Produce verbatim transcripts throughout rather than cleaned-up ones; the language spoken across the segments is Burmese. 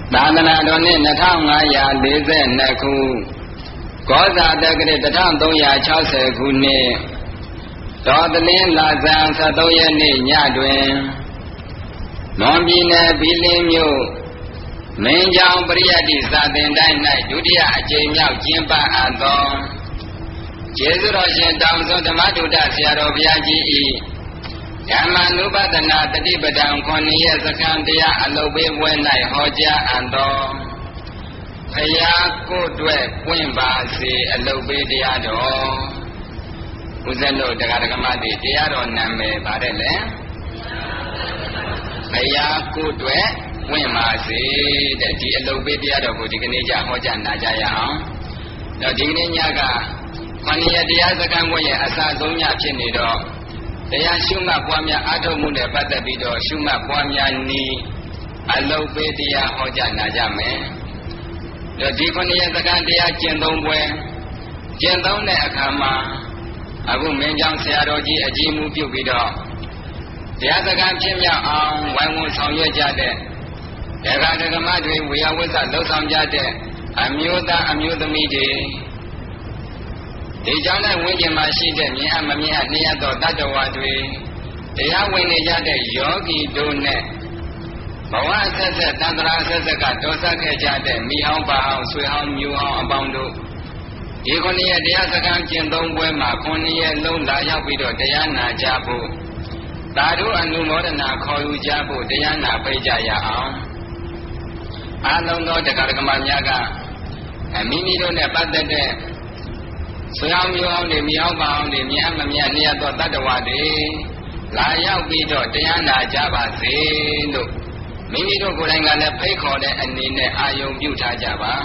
သာသနာတော်နှစ်နှစ်ထောင်ငါးရာလေးဆယ်နှစ်ခုကောဇာတက္ကရာတစ်ထောင်သုံးရာခြောက်ဆယ်ခုနှစ်တော်သလင်းလာဇန်ဆယ်သုံးရက်နေ့ညတွင်မွန်ပြည်နယ်ဘီလင်းမြို့မင်းကြောင်ပရိယတ္တိစာသင်တိုင်း၌ဒုတိယအကြိမ်မြောက်ကျင်းပအပ်သောကျေးဇူးတော်ရှင်တောင်စွန်းဓမ္မဒုဒဆရာတော်ဘုရားကြီး၏ဓမ္မနုပဒနာတတိပဒံခွန်ရက်စကံတရားအလုပ်ပေးပွဲ၌ဟောကြားအပ်သောဘုရားကိုယ်တွေ့ပွင့်ပါစေအလုပ်ပေးတရားတော်ဦးဇင်းတို့တရားဓမ္မတွေတရားတော်နာမည်ပါတယ်လေဘုရားကိုယ်တွေ့ပွင့်ပါစေတဲ့ဒီအလုပ်ပေးတရားတော်ကိုဒီကနေ့ကြဟောကြားနာကြရအောင်တော့ဒီကနေ့ညကခန္ဓာတရားစကံပွဲရဲ့အစဆုံးညဖြစ်နေတော့တရားရှုမှတ်ပွားများအားထုတ်မှုနဲ့ပတ်သက်ပြီးတော့ရှုမှတ်ပွားများနည်းအလုပ်ပေးတရားဟောကြားနာကြမယ်။တော့ဒီခန္ဓာစကံတရားကျင့်သုံးပွဲကျင့်သုံးတဲ့အခါမှာအခုမင်းကြောင့်ဆရာတော်ကြီးအကြီးမှုပြုပြီးတော့တရားစကံဖြစ်မြောက်အောင်ဝိုင်းဝန်းဆောင်ရွက်ကြတဲ့တရားဓမ္မတွေဝေယဝိသလှုပ်ဆောင်ကြတဲ့အမျိုးသားအမျိုးသမီးတွေဒီကြောင့်လည်းဝိညာဉ်မှာရှိတဲ့မြင်အမမြင်အနှရသောတတ္တဝါတွေတရားဝင်နေကြတဲ့ယောဂီတို့နဲ့ဘဝဆက်ဆက်တန်ត្រာဆက်ဆက်ကတော်ဆက်ခဲ့ကြတဲ့မိဟောင်းပါဟောင်းဆွေဟောင်းမျိုးဟောင်းအပေါင်းတို့ဒီခုနှစ်ရက်တရားစခန်းကျင့်သုံးပွဲမှာခုနှစ်ရက်လုံးလာရောက်ပြီးတော့တရားနာကြဖို့သာဓုအနုမောဒနာခေါ်ယူကြဖို့တရားနာပိတ်ကြရအောင်အားလုံးသောတရားဓမ္မများကမိမိတို့နဲ့ပတ်သက်တဲ့ဆွေအောင်မျိုးအောင်တွေမြောင်းပါအောင်တွေမြတ်မမြတ်နေရသောတတ္တဝါတွေလာရောက်ပြီးတော့တရားနာကြပါစေလို့မိမိတို့ကိုယ်တိုင်ကလည်းဖိတ်ခေါ်တဲ့အနေနဲ့အာယုံပြုထားကြပါ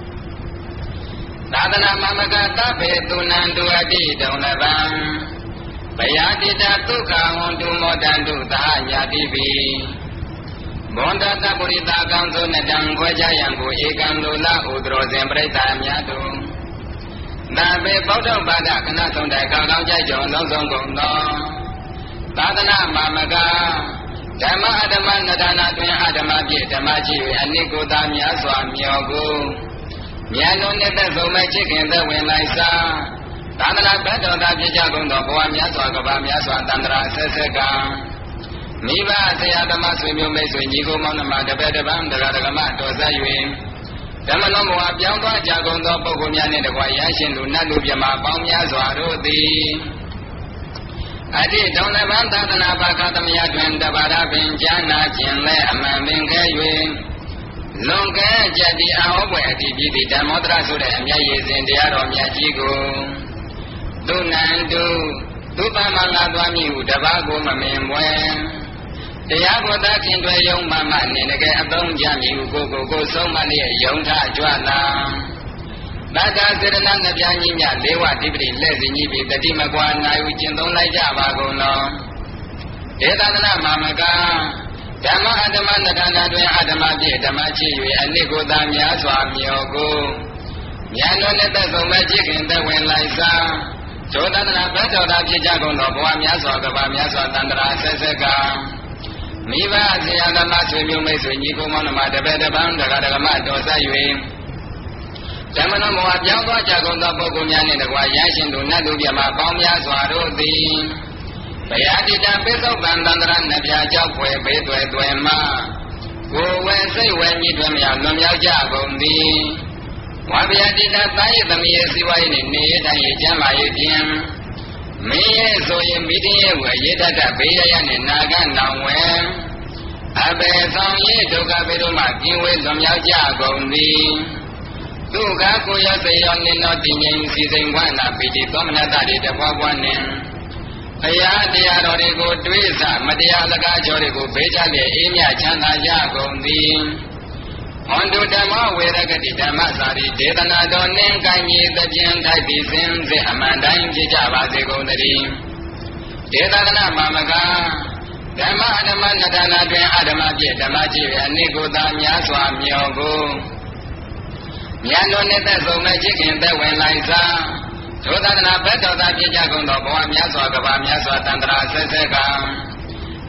သာသနာမမကသဗ္ဗေတုဏံတုအတိတုံလဗံဘယာတိတဒုက္ခဝန္တုမောတန္တုသာညာတိပိဘွန်တတပုရိသကံသောနတံခွဲကြယံကိုဧကံလိုလဥဒရောစဉ်ပရိသတ်များတို့သာပေဗုဒ္ဓဘာသာခဏဆုံးတိုင်ကောင်းကောင်းကြိုက်ကြုံလုံးစုံကုန်သောသာသနာမမကဓမ္မအဓမ္မနဒနာတွင်အဓမ္မပြည့်ဓမ္မချီ၍အနိကိုသာများစွာမြော်ကိုမြတ်လုံးနဲ့သက်ဆုံးမဲ့ချစ်ခင်သက်ဝင်လိုက်စားသာသနာဘတ်တော်သာပြည့်ကြကုန်သောဘဝများစွာကဘာများစွာတန်ត្រာဆက်ဆက်ကမိဘဆရာဓမ္မဆွေမျိုးမိတ်ဆွေညီကိုမောင်နှမတပည့်တပန်းတရားဓမ္မတော်ဆက်၍ဓမ္မလုံးဘဝပြောင်းသွားကြကုန်သောပုဂ္ဂိုလ်များနှင့်တကွာရရှင်လူနတ်လူပြမပေါင်းများစွာတို့သည်အတိတုံလဗံသာသနာပါကသမယတွင်တပါရပင်ဉာဏခြင်းလဲအမှန်ပင်ခဲ၍လွန်ကဲကြည်ဒီအဟောပွဲအတိပြည်သည်ဓမ္မောတရဆိုတဲ့အမြတ်ရည်စဉ်တရားတော်မြတ်ကြီးကိုသူနန္တုသူပမငါသွားမည်ဟုတပါးကိုမမင်ပွဲတရားကိုသာခင်တွေယုံမှမှနေတကယ်အသုံးကြမည်ဟုကိုကိုကိုဆုံးမလျက်ယုံထကြွလာတတ္တစေတနာနှပြကြီးမြလေးဝတိပတိလက်စီကြီးပြီးတတိမကွာနာယူကျင့်သုံးလိုက်ကြပါကုန်လောဒေသနာမမကဓမ္မအဓမ္မနတနာတွင်အဓမ္မပြည့်ဓမ္မချစ်၍အနိကိုသာများစွာမြော်ကိုဉာဏ်တော်နဲ့သက်ဆုံးမဲ့ချစ်ခင်သက်ဝင်လိုက်စားဇောတနာဘတ်တော်သာဖြစ်ကြကုန်သောဘဝများစွာကဘာများစွာတန်ត្រာဆက်ဆက်ကမိဘဆရာဓမ္မဆွေမျိုးမိတ်ဆွေညီကိုမောင်နှမတပည့်တပန်းတရားဓမ္မတော်ဆက်၍ဓမ္မတော်ဘဝပြောင်းသွားကြကုန်သောပုဂ္ဂိုလ်များနှင့်တကွာရရှင်တို့နတ်တို့ပြမပေါင်းများစွာတို့သည်ဘယာတိတပိဿုပံတန္တရနှပြကြောက်ွယ်ဘေးသွဲသွဲမှကိုယ်ဝဲစိတ်ဝဲညီတွင်မြောက်လွန်မြောက်ကြကုန်သည်ဝါဘယာတိတသာယသမီးရဲ့စီဝါရေးနှင့်နေရတိုင်းရဲ့ကျမ်းမာရေးဖြင့်မင်းရဲ့ဆိုရင်မိတင်းရဲ့ဝယ်ရေတတ်ဘေးရရနှင့်နာဂနောင်ဝဲအဘေဆောင်ရဲ့ဒုက္ခဘေးတို့မှကျင်ဝဲလွန်မြောက်ကြကုန်သည်ဒုက္ခကိုရစေရောနိနောတည်ငြိမ်စီစိန်ဝန္နာပိတိသောမနတတိတဘွားဘွားနှင့်ဘုရားတရားတော်တွေကိုတွေးစမတရားလကားကြောတွေကိုဘေးချလျက်အေးမြချမ်းသာကြကုန်သည်ဟွန်တုဓမ္မဝေရကတိဓမ္မစာရိဒေသနာတော်နှင့်ကိုင်းကြီးသဖြင့်ထိုက်ပြီးစင်စစ်အမှန်တိုင်းဖြစ်ကြပါစေကုန်သတည်းဒေသနာမမကဓမ္မအဓမ္မနတနာတွင်အဓမ္မပြည့်ဓမ္မကြည့်အနိကိုသာများစွာမြော်ကိုဉာဏ်တော်နဲ့သက်ဆုံးမဲ့ချစ်ခင်သက်ဝင်လိုက်စားဒုသဒနာဘတ်တော်သာဖြစ်ကြကုန်သောဘဝများစွာကဘာများစွာတန်ត្រာဆက်ဆက်က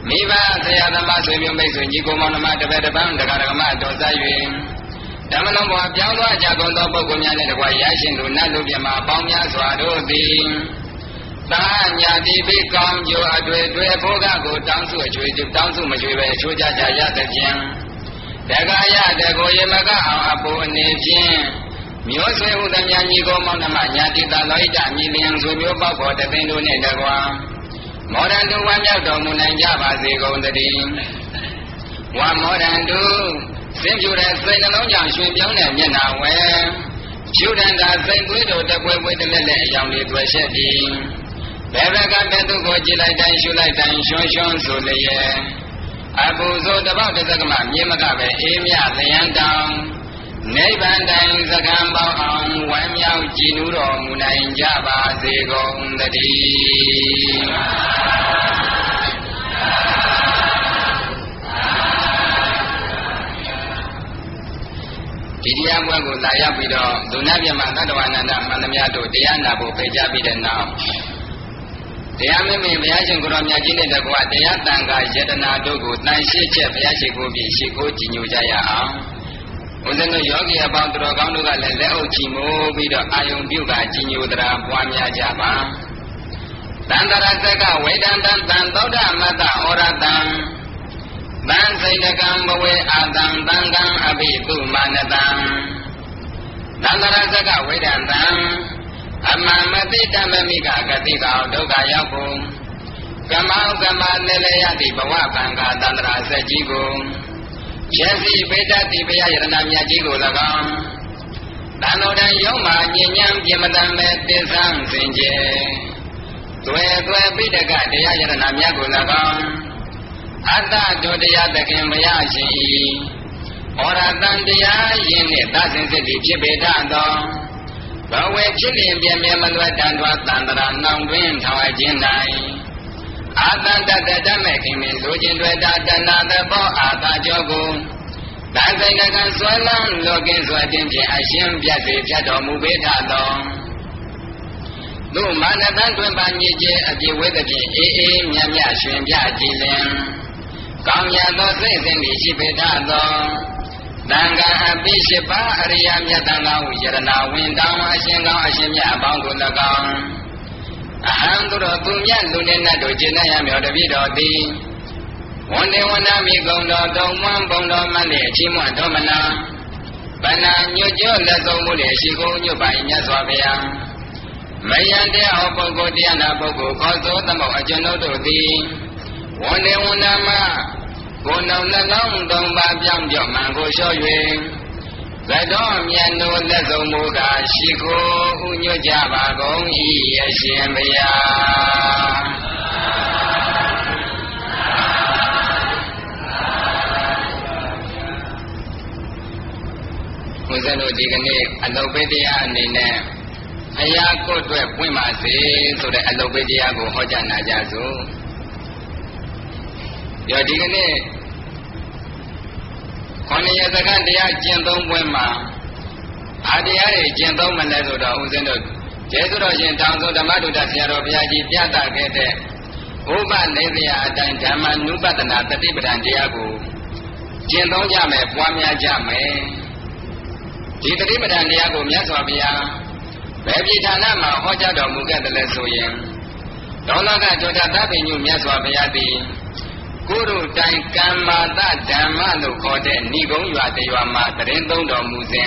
မိဘဆရာသမားဆွေမျိုးမိတ်ဆွေညီကိုမောင်နှမတပည့်တပန်းတရားဓမ္မတော်စား၍ဓမ္မလုံးပေါ်ပြောင်းသွားကြကုန်သောပုဂ္ဂိုလ်များနဲ့တကွာရရှင်သူနတ်လူပြမပေါင်းများစွာတို့သည်သာညာတိပိကောင်းကျိုးအတွေ့တွေ့ဖို့ကကိုတောင်းစုအချွေတောင်းစုမချွေပဲချိုးကြကြရသဖြင့်တက္ကရတကိုရမကအောင်အပူအနေဖြင့်မျိုးဆွေဟုသမျှညီကိုမောင်နှမညာတိသာလောဣတမြည်လျင်ဆွေမျိုးပေါက်ပေါ်တသိန်းတို့နှင့်တကွာမောဒန်တုဝမ်းမြောက်တော်မူနိုင်ကြပါစေကုန်သတည်းဝါမောဒန်တုစင်ပြူတဲ့စိတ်နှလုံးကြောင့်ရွှင်ပြောင်းတဲ့မျက်နှာဝဲရှုဒန္တာစိတ်သွေးတို့တပွဲပွဲတလက်လက်အယောင်လေးတွေ့ဆက်ပြီးဘယ်ဘက်ကဘယ်သူကိုကြည့်လိုက်တိုင်းရှုလိုက်တိုင်းရွှွန်းရွှွန်းဆိုလျက်အပူဆိုတပေါက်တစ်စကမှမြေမကပဲအေးမြလျံတောင်နိဗ္ဗာန်တိုင်စကံပေါအောင်ဝမ်းမြောက်ကြည်နူးတော်မူနိုင်ကြပါစေကုန်သတည်းဒီတရားပွဲကိုလာရောက်ပြီးတော့ဒုနပြမသတ္တဝါနန္ဒမန္တမြတ်တို့တရားနာဖို့ဖိတ်ကြားပြီးတဲ့နောက်တရားမင်းမင်းဘုရားရှင်ကိုရောမြတ်ကြီးနဲ့တကွာတရားတန်ခါယတနာတို့ကိုတန်ရှင်းချက်ဘုရားရှိခိုးပြီးရှိခိုးကြည်ညိုကြရအောင်ဦးဇင်းတို့ယောဂီအပေါင်းတော်ကောင်းတို့ကလည်းလက်အုပ်ချီမိုးပြီးတော့အာယုံပြုကကြည်ညိုတရားပွားများကြပါတန်တရသက်ကဝေဒံတံတံသောဒမတ္တဩရတံတံစိတ်တကံဘဝေအာတံတံကံအဘိတုမာနတံတန်တရသက်ကဝေဒံတံအမှန်မသိတမမိကဂတိကောဒုက္ခရောက်ကုန်ကမောကမလည်းလည်းရသည့်ဘဝပံကတန္တရာစက်ကြီးကိုရှင်းစီပေတတိဘုရားယရဏမြတ်ကြီးကို၎င်းတန်တော်တန်ယုံမှာညဉ့်ညံပြမတန်မဲ့သစ္စာစင်ကြယ်တွေ့တွေ့ပိဋကတရားယရဏမြတ်ကို၎င်းအတ္တတို့တရားသခင်ဘုရားရှင်၏ဩရတန်တရားယင်းနှင့်သစင်စစ်သည်ဖြစ်ပေတတ်သောဘဝဖြစ်လျင်ပြမြဲမလွယ်တန်ထွားတန်တရာနှောင်တွင်ထောင်အခြင်း၌အာတန္တတတမဲ့ခင်မင်းလူချင်းတွေ့တာတဏသဘောအာသာကြောကိုတန်ဆိုင်တကံဆွဲလန်းလောကင်းစွာတင်ဖြင့်အရှင်ပြတ်စေဖြတ်တော်မူပေထသောသူမာနတန်တွင်ပါညစ်ခြင်းအပြည့်ဝဲသဖြင့်အေးအေးမြတ်မြတ်ရွှင်ပြကြည်လင်ကောင်းရသောစိတ်စဉ်ရှိပေထသောတန်ခါအပိရှိပါအရိယာမြတ်တန်ခါဝိရဏဝင်တောင်းအရှင်ကောင်းအရှင်မြတ်အပေါင်းကို၎င်းအဟံသူတော်သူမြတ်လူနေနတ်တို့ကျင့်ရမြော်တပြည့်တော်သည်ဝန်တေဝနာမိကုံတော်တုံမွန်းပုံတော်မှန်တဲ့အချင်းမွန်းတော်မနာဗန္နာညွတ်ကျော်လက်ဆုံးမှုတဲ့ရှိခိုးညွတ်ပိုင်မြတ်စွာဘုရားမယံတရားဟောပုဂ္ဂိုလ်တရားနာပုဂ္ဂိုလ်ခေါ်သောသမုတ်အကျွန်ုပ်တို့သည်ဝန်တေဝနာမကိုယ်တော်နှလုံးသုံးပါးပြောင်းပြောင်းမှန်ကိုလျှော့၍သတော်မြတ်တို့လက်ဆုံးမူကားရှိခိုးဥညွတ်ကြပါကုန်၏အရှင်ဘုရားဘုရားတို့ဒီကနေ့အလုတ်ပေးတရားအနေနဲ့အရာကိုအတွက်ပွင့်ပါစေဆိုတဲ့အလုတ်ပေးတရားကိုဟောကြားနာကြစို့ရောဒီကနေ့ခொနည်းစကားတရားကျင့်သုံးပွဲမှာအာတရားတွေကျင့်သုံးမလဲဆိုတော့ဦးဇင်းတို့ကျေးဇူးတော်ရှင်တောင်စုဓမ္မဒုတဆရာတော်ဘုရားကြီးပြသခဲ့တဲ့ဥပနိဒေယအတိုင်းဓမ္မနုပဒနာတတိပဒံတရားကိုကျင့်သုံးကြမယ်ပွားများကြမယ်ဒီတတိပဒံတရားကိုမြတ်စွာဘုရားဘယ်ပြည်ဌာနမှာဟောကြားတော်မူခဲ့တယ်လဲဆိုရင်ဒေါလကဒုတသဗ္ဗညုမြတ်စွာဘုရားသည်ကုရုတိုင်ကမ္မာတဓမ္မလို့ခေါ်တဲ့ဏိဂုံးရွာတရွာမှာတရင်သုံးတော်မူစဉ်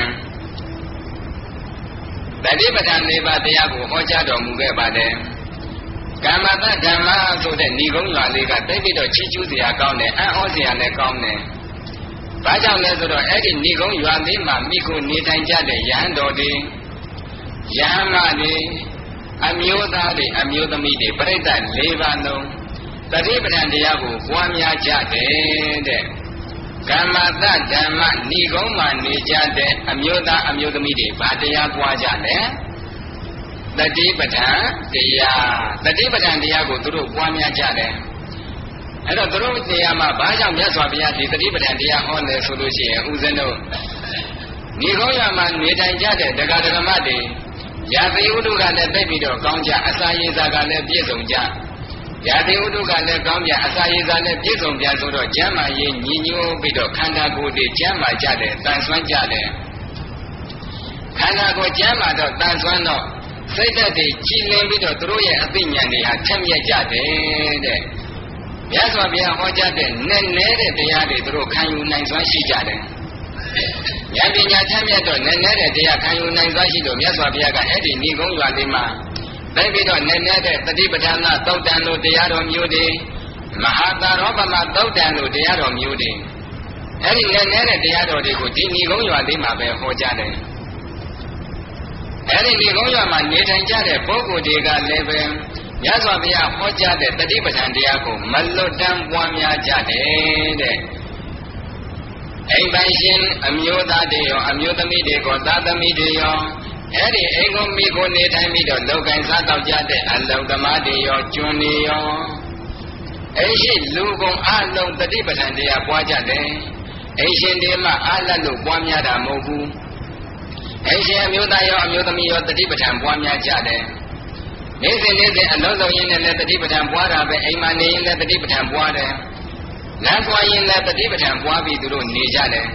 တတိပဒံလေးပါးတရားကိုဟောကြားတော်မူခဲ့ပါတယ်ကမ္မာတဓမ္မဆိုတဲ့ဏိဂုံးရွာလေးကတိတ်ပြီးတော့ချီးကျူးစရာကောင်းတယ်အံ့ဩစရာလည်းကောင်းတယ်ဘာကြောင့်လဲဆိုတော့အဲ့ဒီဏိဂုံးရွာလေးမှာမိခိုနေထိုင်ကြတဲ့ယဟန်တော်တွေယဟန်မတွေအမျိုးသားတွေအမျိုးသမီးတွေပြိဿလေးပါးလုံးတတိပဒံတရားကိုပွားများကြတယ်တဲ့ကမ္မတဓမ္မဏိကုံးမှာနေကြတဲ့အမျိုးသားအမျိုးသမီးတွေဘာတရားပွားကြလဲတတိပဒံတရားတတိပဒံတရားကိုသူတို့ပွားများကြတယ်အဲ့တော့သူတို့တရားမှာဘာကြောင့်မြတ်စွာဘုရားဒီတတိပဒံတရားဟောလဲဆိုလို့ရှိရင်ဥစဉ်တို့ဏိကုံးရမှာနေထိုင်ကြတဲ့ဒကာဒကမတွေရာသီဥတုကလည်းသိပြီးတော့ကောင်းကြအစာရေစာကလည်းပြည့်စုံကြရာသီဥတုကလည်းကောင်းပြအစာရည်စားလည်းပြည့်စုံပြန်ဆိုတော့ကျမ်းမာရေးညီညွတ်ပြီးတော့ခန္ဓာကိုယ်တွေကျမ်းမာကြတယ်တန်ဆွမ်းကြတယ်ခန္ဓာကိုယ်ကျမ်းမာတော့တန်ဆွမ်းတော့စိတ်ဓာတ်တွေကြည်လင်ပြီးတော့သူတို့ရဲ့အသိဉာဏ်တွေဟာထက်မြက်ကြတယ်တဲ့မြတ်စွာဘုရားဟောကြားတဲ့နဲ့နဲတဲ့တရားတွေသူတို့ခံယူနိုင်စွမ်းရှိကြတယ်ဉာဏ်ပညာထက်မြက်တော့နဲ့နဲတဲ့တရားခံယူနိုင်စွမ်းရှိတော့မြတ်စွာဘုရားကအဲ့ဒီဏိဂုံးရွာလေးမှာလိုက်ပြီးတော့နဲ့နဲ့တဲ့တတိပဋ္ဌာန်သုတ်တန်တို့တရားတော်မျိုးတွေမဟာသာရောပမသုတ်တန်တို့တရားတော်မျိုးတွေအဲ့ဒီနဲ့နဲ့တဲ့တရားတော်တွေကိုဒီဏိဂုံးရွာလေးမှာပဲဟောကြားတယ်အဲ့ဒီဏိဂုံးရွာမှာနေထိုင်ကြတဲ့ပုဂ္ဂိုလ်တွေကလည်းပဲမြတ်စွာဘုရားဟောကြားတဲ့တတိပဋ္ဌာန်တရားကိုမလွတ်တမ်းပွားများကြတယ်တဲ့အိမ်ပိုင်ရှင်အမျိုးသားတွေရောအမျိုးသမီးတွေကိုသာသမီတွေရောအဲ့ဒီအိမ်ကိုမိကိုနေထိုင်ပြီးတော့လောကင်စားတော့ကြတဲ့အလုံသမားတွေရောကျွန်းတွေရောအဲ့ရှိလူကုန်အလုံးတတိပဋ္ဌာန်တရားပွားကြတယ်အိမ်ရှင်တွေမှအားလက်လို့ပွားများတာမဟုတ်ဘူးအိမ်ရှင်အမျိုးသားရောအမျိုးသမီးရောတတိပဋ္ဌာန်ပွားများကြတယ်နေ့စဉ်နေ့စဉ်အလုံးစုံရင်းနဲ့လည်းတတိပဋ္ဌာန်ပွားတာပဲအိမ်မှာနေရင်လည်းတတိပဋ္ဌာန်ပွားတယ်လမ်းသွားရင်လည်းတတိပဋ္ဌာန်ပွားပြီးသူတို့နေကြတယ်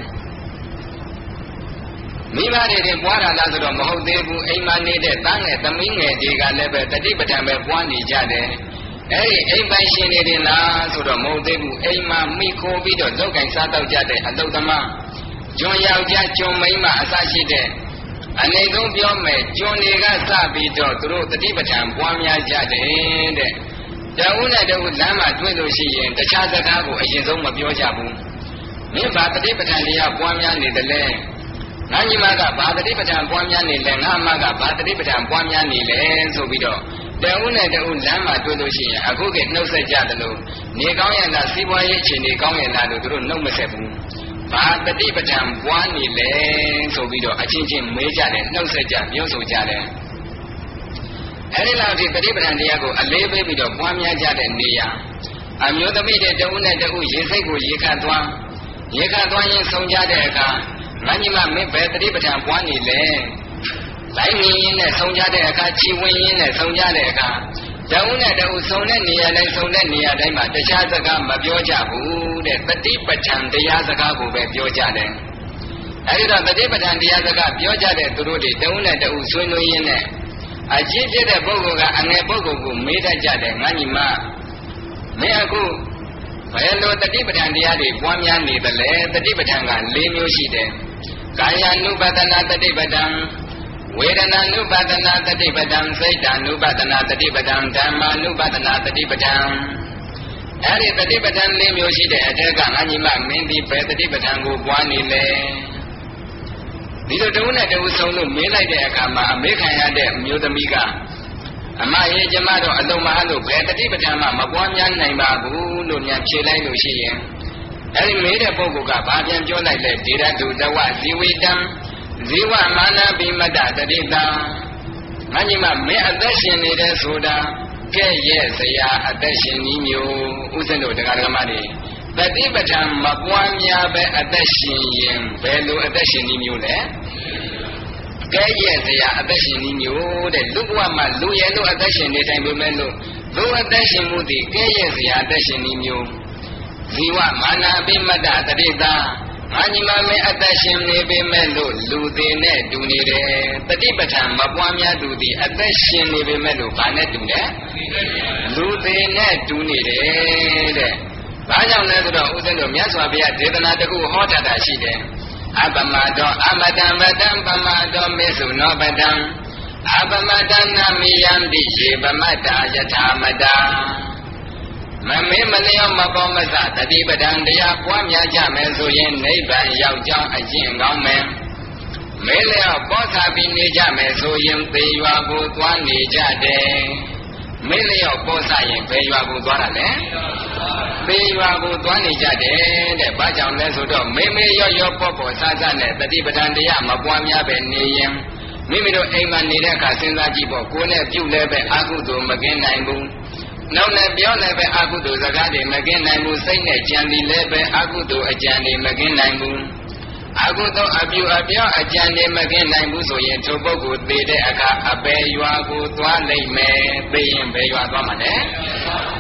မိဘတွေတွေပွားတာလားဆိုတော့မဟုတ်သေးဘူးအိမ်မှာနေတဲ့သားငယ်သမီးငယ်တွေကလည်းပဲတတိပဋ္ဌာန်ပဲပွားနေကြတယ်အဲ့ဒီအိမ်ပိုင်ရှင်တွေတင်လားဆိုတော့မဟုတ်သေးဘူးအိမ်မှာမိခိုးပြီးတော့လောက်ကင်စားတော့ကြတဲ့အတုသမားကျွန်းယောက်ျားကျွန်းမိန်းမအစရှိတဲ့အနေဆုံးပြောမယ်ကျွန်းတွေကစပြီးတော့သူတို့တတိပဋ္ဌာန်ပွားများကြတယ်တဲ့တဝုနဲ့တဝုလမ်းမှာတွေ့လို့ရှိရင်တခြားစကားကိုအရင်ဆုံးမပြောကြဘူးမင်းဘာတတိပဋ္ဌာန်တရားပွားများနေတယ်လဲငါညီမကဘာတတိပဋ္ဌာန်ပွားများနေလဲငါအမကဘာတတိပဋ္ဌာန်ပွားများနေလဲဆိုပြီးတော့တဝုနဲ့တဝုလမ်းမှာတွေ့လို့ရှိရင်အခုကနှုတ်ဆက်ကြတယ်လို့နေကောင်းရလားစီးပွားရေးအခြေအနေကောင်းရလားလို့သူတို့နှုတ်မဆက်ဘူးဘာတတိပဋ္ဌာန်ပွားနေလဲဆိုပြီးတော့အချင်းချင်းမေးကြတယ်နှုတ်ဆက်ကြပြောဆိုကြတယ်အဲဒီလောက်ဒီတတိပဋ္ဌာန်တရားကိုအလေးပေးပြီးတော့ပွားများကြတဲ့နေရာအမျိုးသမီးတွေတဦးနဲ့တဦးရေစိတ်ကိုရေခတ်သွားရေခတ်သွားရင်ဆုံကြတဲ့အခါငါညီမမင်းဘယ်တတိပဋ္ဌာန်ပွားနေလဲလိုက်နေရင်နဲ့ဆုံကြတဲ့အခါချီဝင်ရင်နဲ့ဆုံကြတဲ့အခါတဦးနဲ့တဦးဆုံတဲ့နေရာတိုင်းဆုံတဲ့နေရာတိုင်းမှာတခြားစကားမပြောကြဘူးတဲ့တတိပဋ္ဌာန်တရားစကားကိုပဲပြောကြတယ်အဲဒီတော့တတိပဋ္ဌာန်တရားစကားပြောကြတဲ့သူတို့တွေတဦးနဲ့တဦးဆွေးနွေးရင်းနဲ့အကြီးဖြစ်တဲ့ပုဂ္ဂိုလ်ကအငယ်ပုဂ္ဂိုလ်ကိုမေးတတ်ကြတယ်ငါညီမမင်းအခုဘယ်လိုတတိပဋ္ဌာန်တရားတွေပွားများနေသလဲတတိပဋ္ဌာန်က၄မျိုးရှိတယ်ကာယ ानु ပဒနာတတိပဋ္ဌာန်ဝေဒနာ ानु ပဒနာတတိပဋ္ဌာန်စိတ် ानु ပဒနာတတိပဋ္ဌာန်ဓမ္မ ानु ပဒနာတတိပဋ္ဌာန်အဲဒီတတိပဋ္ဌာန်၄မျိုးရှိတဲ့အထက်ကငါညီမမင်းဒီဘယ်တတိပဋ္ဌာန်ကိုပွားနေလဲဒီလိုတဝုနဲ့တဝုဆုံးလို့မေးလိုက်တဲ့အခါမှာအမေခံရတဲ့မျိုးသမီးကအမရေကျမတို့အလုံးမအားလို့ဘယ်တတိပဋ္ဌာန်မှမပွားများနိုင်ပါဘူးလို့မြန်ဖြေလိုက်လို့ရှိရင်အဲဒီမေးတဲ့ပုဂ္ဂိုလ်ကဘာပြန်ပြောလိုက်လဲဒေရတုတဝဇီဝိတံဇီဝမာနပိမတ္တတတိတံငါညီမမင်းအသက်ရှင်နေတဲ့ဆိုတာကဲ့ရဲ့စရာအသက်ရှင်နည်းမျိုးဥစ္စံတို့တရားဓမ္မတွေတတိပဋ္ဌာန်မပွားများပဲအသက်ရှင်ရင်ဘယ်လိုအသက်ရှင်နည်းမျိုးလဲကဲ့ရဲ့စရာအသက်ရှင်နည်းမျိုးတဲ့လူဘဝမှာလူရဲ့လို့အသက်ရှင်နေတိုင်းပဲမဲ့လို့လူအသက်ရှင်မှုဒီကဲ့ရဲ့စရာအသက်ရှင်နည်းမျိုးဇီဝမာနပိမတ္တတတိတံငါညီမမင်းအသက်ရှင်နေပေမဲ့လို့လူသေးနဲ့တူနေတယ်တတိပဋ္ဌာန်မပွားများသူဒီအသက်ရှင်နေပေမဲ့လို့ဘာနဲ့တူလဲလူသေးနဲ့တူနေတယ်တဲ့ဘာကြောင့်လဲဆိုတော့ဥစဉ်တို့မြတ်စွာဘုရားဒေသနာတစ်ခုဟောထားတာရှိတယ်အပမတောအမတံပတံပမတောမေစုနောပတံအပမတနာမိယံတိယေပမတ္တာယထာမတာမမေးမလျော့မပေါ်မစတတိပဋ္ဌာန်တရားပွားများကြမယ်ဆိုရင်နိဗ္ဗာန်ရောက်ကြောင်းအကျင့်ကောင်းမယ်မေးလျော့ပေါ်စားပြီးနေကြမယ်ဆိုရင်သေရွာကိုသွားနေကြတယ်မေးလျော့ပေါ်စားရင်ဘယ်ရွာကိုသွားတာလဲသေရွာကိုသွားနေကြတယ်တဲ့ဘာကြောင့်လဲဆိုတော့မေးမေးရော့ရော့ပေါ်ပေါ်စားစားနဲ့တတိပဋ္ဌာန်တရားမပွားများပဲနေရင်မိမိတို့အိမ်မှာနေတဲ့အခါစဉ်းစားကြည့်ပေါ့ကိုယ်နဲ့ပြုလဲပဲအကုသိုလ်မကင်းနိုင်ဘူးနောက်နဲ့ပြောလည်းပဲအကုသိုလ်စကားတွေမကင်းနိုင်ဘူးစိတ်နဲ့ကြံပြီးလည်းပဲအကုသိုလ်အကြံတွေမကင်းနိုင်ဘူးအကုသိုလ်အပြုအပြောအကြံတွေမကင်းနိုင်ဘူးဆိုရင်ထိုပုဂ္ဂိုလ်သေတဲ့အခါအပေရွာကိုသွားလိမ့်မယ်သိရင်ဘယ်ရွာသွားမှာလဲ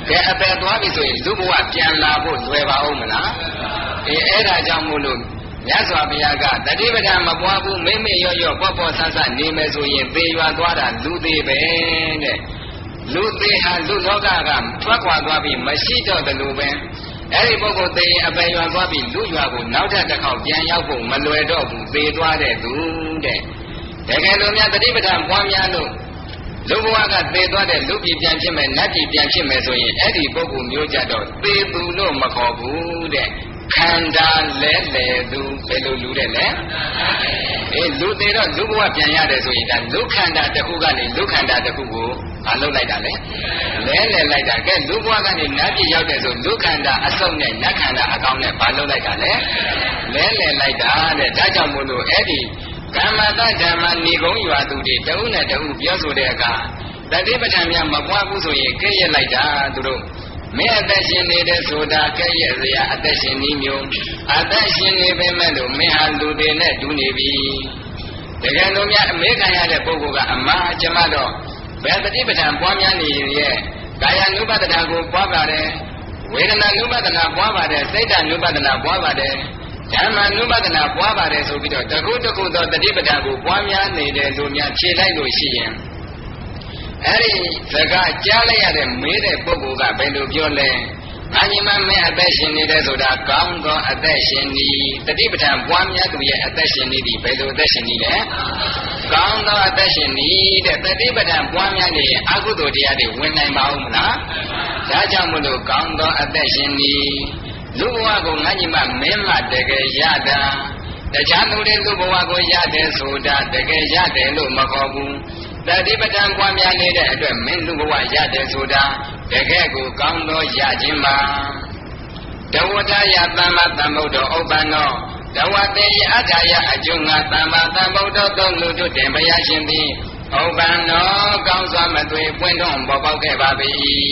ကဲအပယ်သွားပြီဆိုရင်လူဘဝပြန်လာဖို့လွယ်ပါဦးမလားအေးအဲ့ဒါကြောင့်မို့လို့မြတ်စွာဘုရားကတတိပဌာန်မပွားဘူးမိမ့်မိတ်ရော့ရော့ပေါ့ပေါ့ဆဆနေမယ်ဆိုရင်သေရွာသွားတာလူသေးပဲတဲ့လူသေးဟာလူလောကကထွက်ခွာသွားပြီးမရှိတော့တယ်လို့ပဲအဲ့ဒီပုဂ္ဂိုလ်သေရင်အပယ်ရွာသွားပြီးလူရွာကိုနောက်ထပ်တစ်ခေါက်ပြန်ရောက်ဖို့မလွယ်တော့ဘူးသေသွားတဲ့သူတဲ့တကယ်လို့များတတိပဌာန်ပွားများလို့လူဘဝကသေသွားတဲ့လူပြည်ပြန်ဖြစ်မယ်နတ်ပြည်ပြန်ဖြစ်မယ်ဆိုရင်အဲ့ဒီပုဂ္ဂိုလ်မျိုးကြတော့သေသူလို့မခေါ်ဘူးတဲ့ခန္ဓာလဲလေသူဘယ်လိုလူတဲ့လဲအေးလူသေးတော့လူဘဝပြန်ရတယ်ဆိုရင်ဒါလူခန္ဓာတစ်ခုကနေလူခန္ဓာတစ်ခုကိုမလုပ်လိုက်တာလေလဲလေလိုက်တာကဲလူဘဝကနေနတ်ပြည်ရောက်တယ်ဆိုလူခန္ဓာအစုံနဲ့နတ်ခန္ဓာအကောင်နဲ့မလုပ်လိုက်တာလေလဲလေလိုက်တာတဲ့ဒါကြောင့်မို့လို့အဲ့ဒီဓမ္မတဓမ္မနေကုန်းရွာသူတွေတဦးနဲ့တဦးပြောဆိုတဲ့အခါတတိပဌာန်များမပွားဘူးဆိုရင်ကဲ့ရဲ့လိုက်တာသူတို့မင်းအသက်ရှင်နေတဲ့ဆိုတာကဲ့ရဲ့စရာအသက်ရှင်နည်းမျိုးအသက်ရှင်နေပေမဲ့လို့မင်းဟာလူတွေနဲ့တူနေပြီတကယ်လို့များအမေခံရတဲ့ပုဂ္ဂိုလ်ကအမှားအကျမတော့ဘယ်တတိပဌာန်ပွားများနေရဲ့ကာယ ानु ပဒနာကိုပွားပါတယ်ဝေဒနာ ानु ပဒနာပွားပါတယ်စိတ်ဓာ ानु ပဒနာပွားပါတယ်ဓမ္မ ानु ပဒနာပွားပါတယ်ဆိုပြီးတော့တခုတခုသောတတိပဌာန်ကိုပွားများနေတယ်လို့များဖြေလိုက်လို့ရှိရင်အဲ့ဒီစကားကြားလိုက်ရတဲ့မေးတဲ့ပုဂ္ဂိုလ်ကဘယ်လိုပြောလဲအညီမမင်းအသက်ရှင်နေတယ်ဆိုတာကောင်းသောအသက်ရှင်နည်းတတိပဌာန်ပွားများသူရဲ့အသက်ရှင်နည်းဒီဘယ်လိုအသက်ရှင်နည်းလဲကောင်းသောအသက်ရှင်နည်းတဲ့တတိပဌာန်ပွားများနေရင်အကုသိုလ်တရားတွေဝင်နိုင်ပါဦးမလားဒါကြောင့်မလို့ကောင်းသောအသက်ရှင်နည်းလူဘဝကိုငါညီမမင်းမတကယ်ရတာတခြားသူတွေလူဘဝကိုရတယ်ဆိုတာတကယ်ရတယ်လို့မခေါ်ဘူးတတိပဌာန်ပွားများနေတဲ့အတွက်မင်းလူဘဝရတယ်ဆိုတာတကယ်ကိုကောင်းသောရခြင်းပါတဝတ္တယသမ္မာသမ္ဗုဒ္ဓဥပ္ပန္နောတဝတေယအထာယအကျုံငါသမ္မာသမ္ဗုဒ္ဓသုံးလူတို့တင်ဘုရားရှင်သည်ဥပ္ပန္နောကောင်းစွာမသွေပွင့်တော်ပေါ်ပေါက်ခဲ့ပါပြီ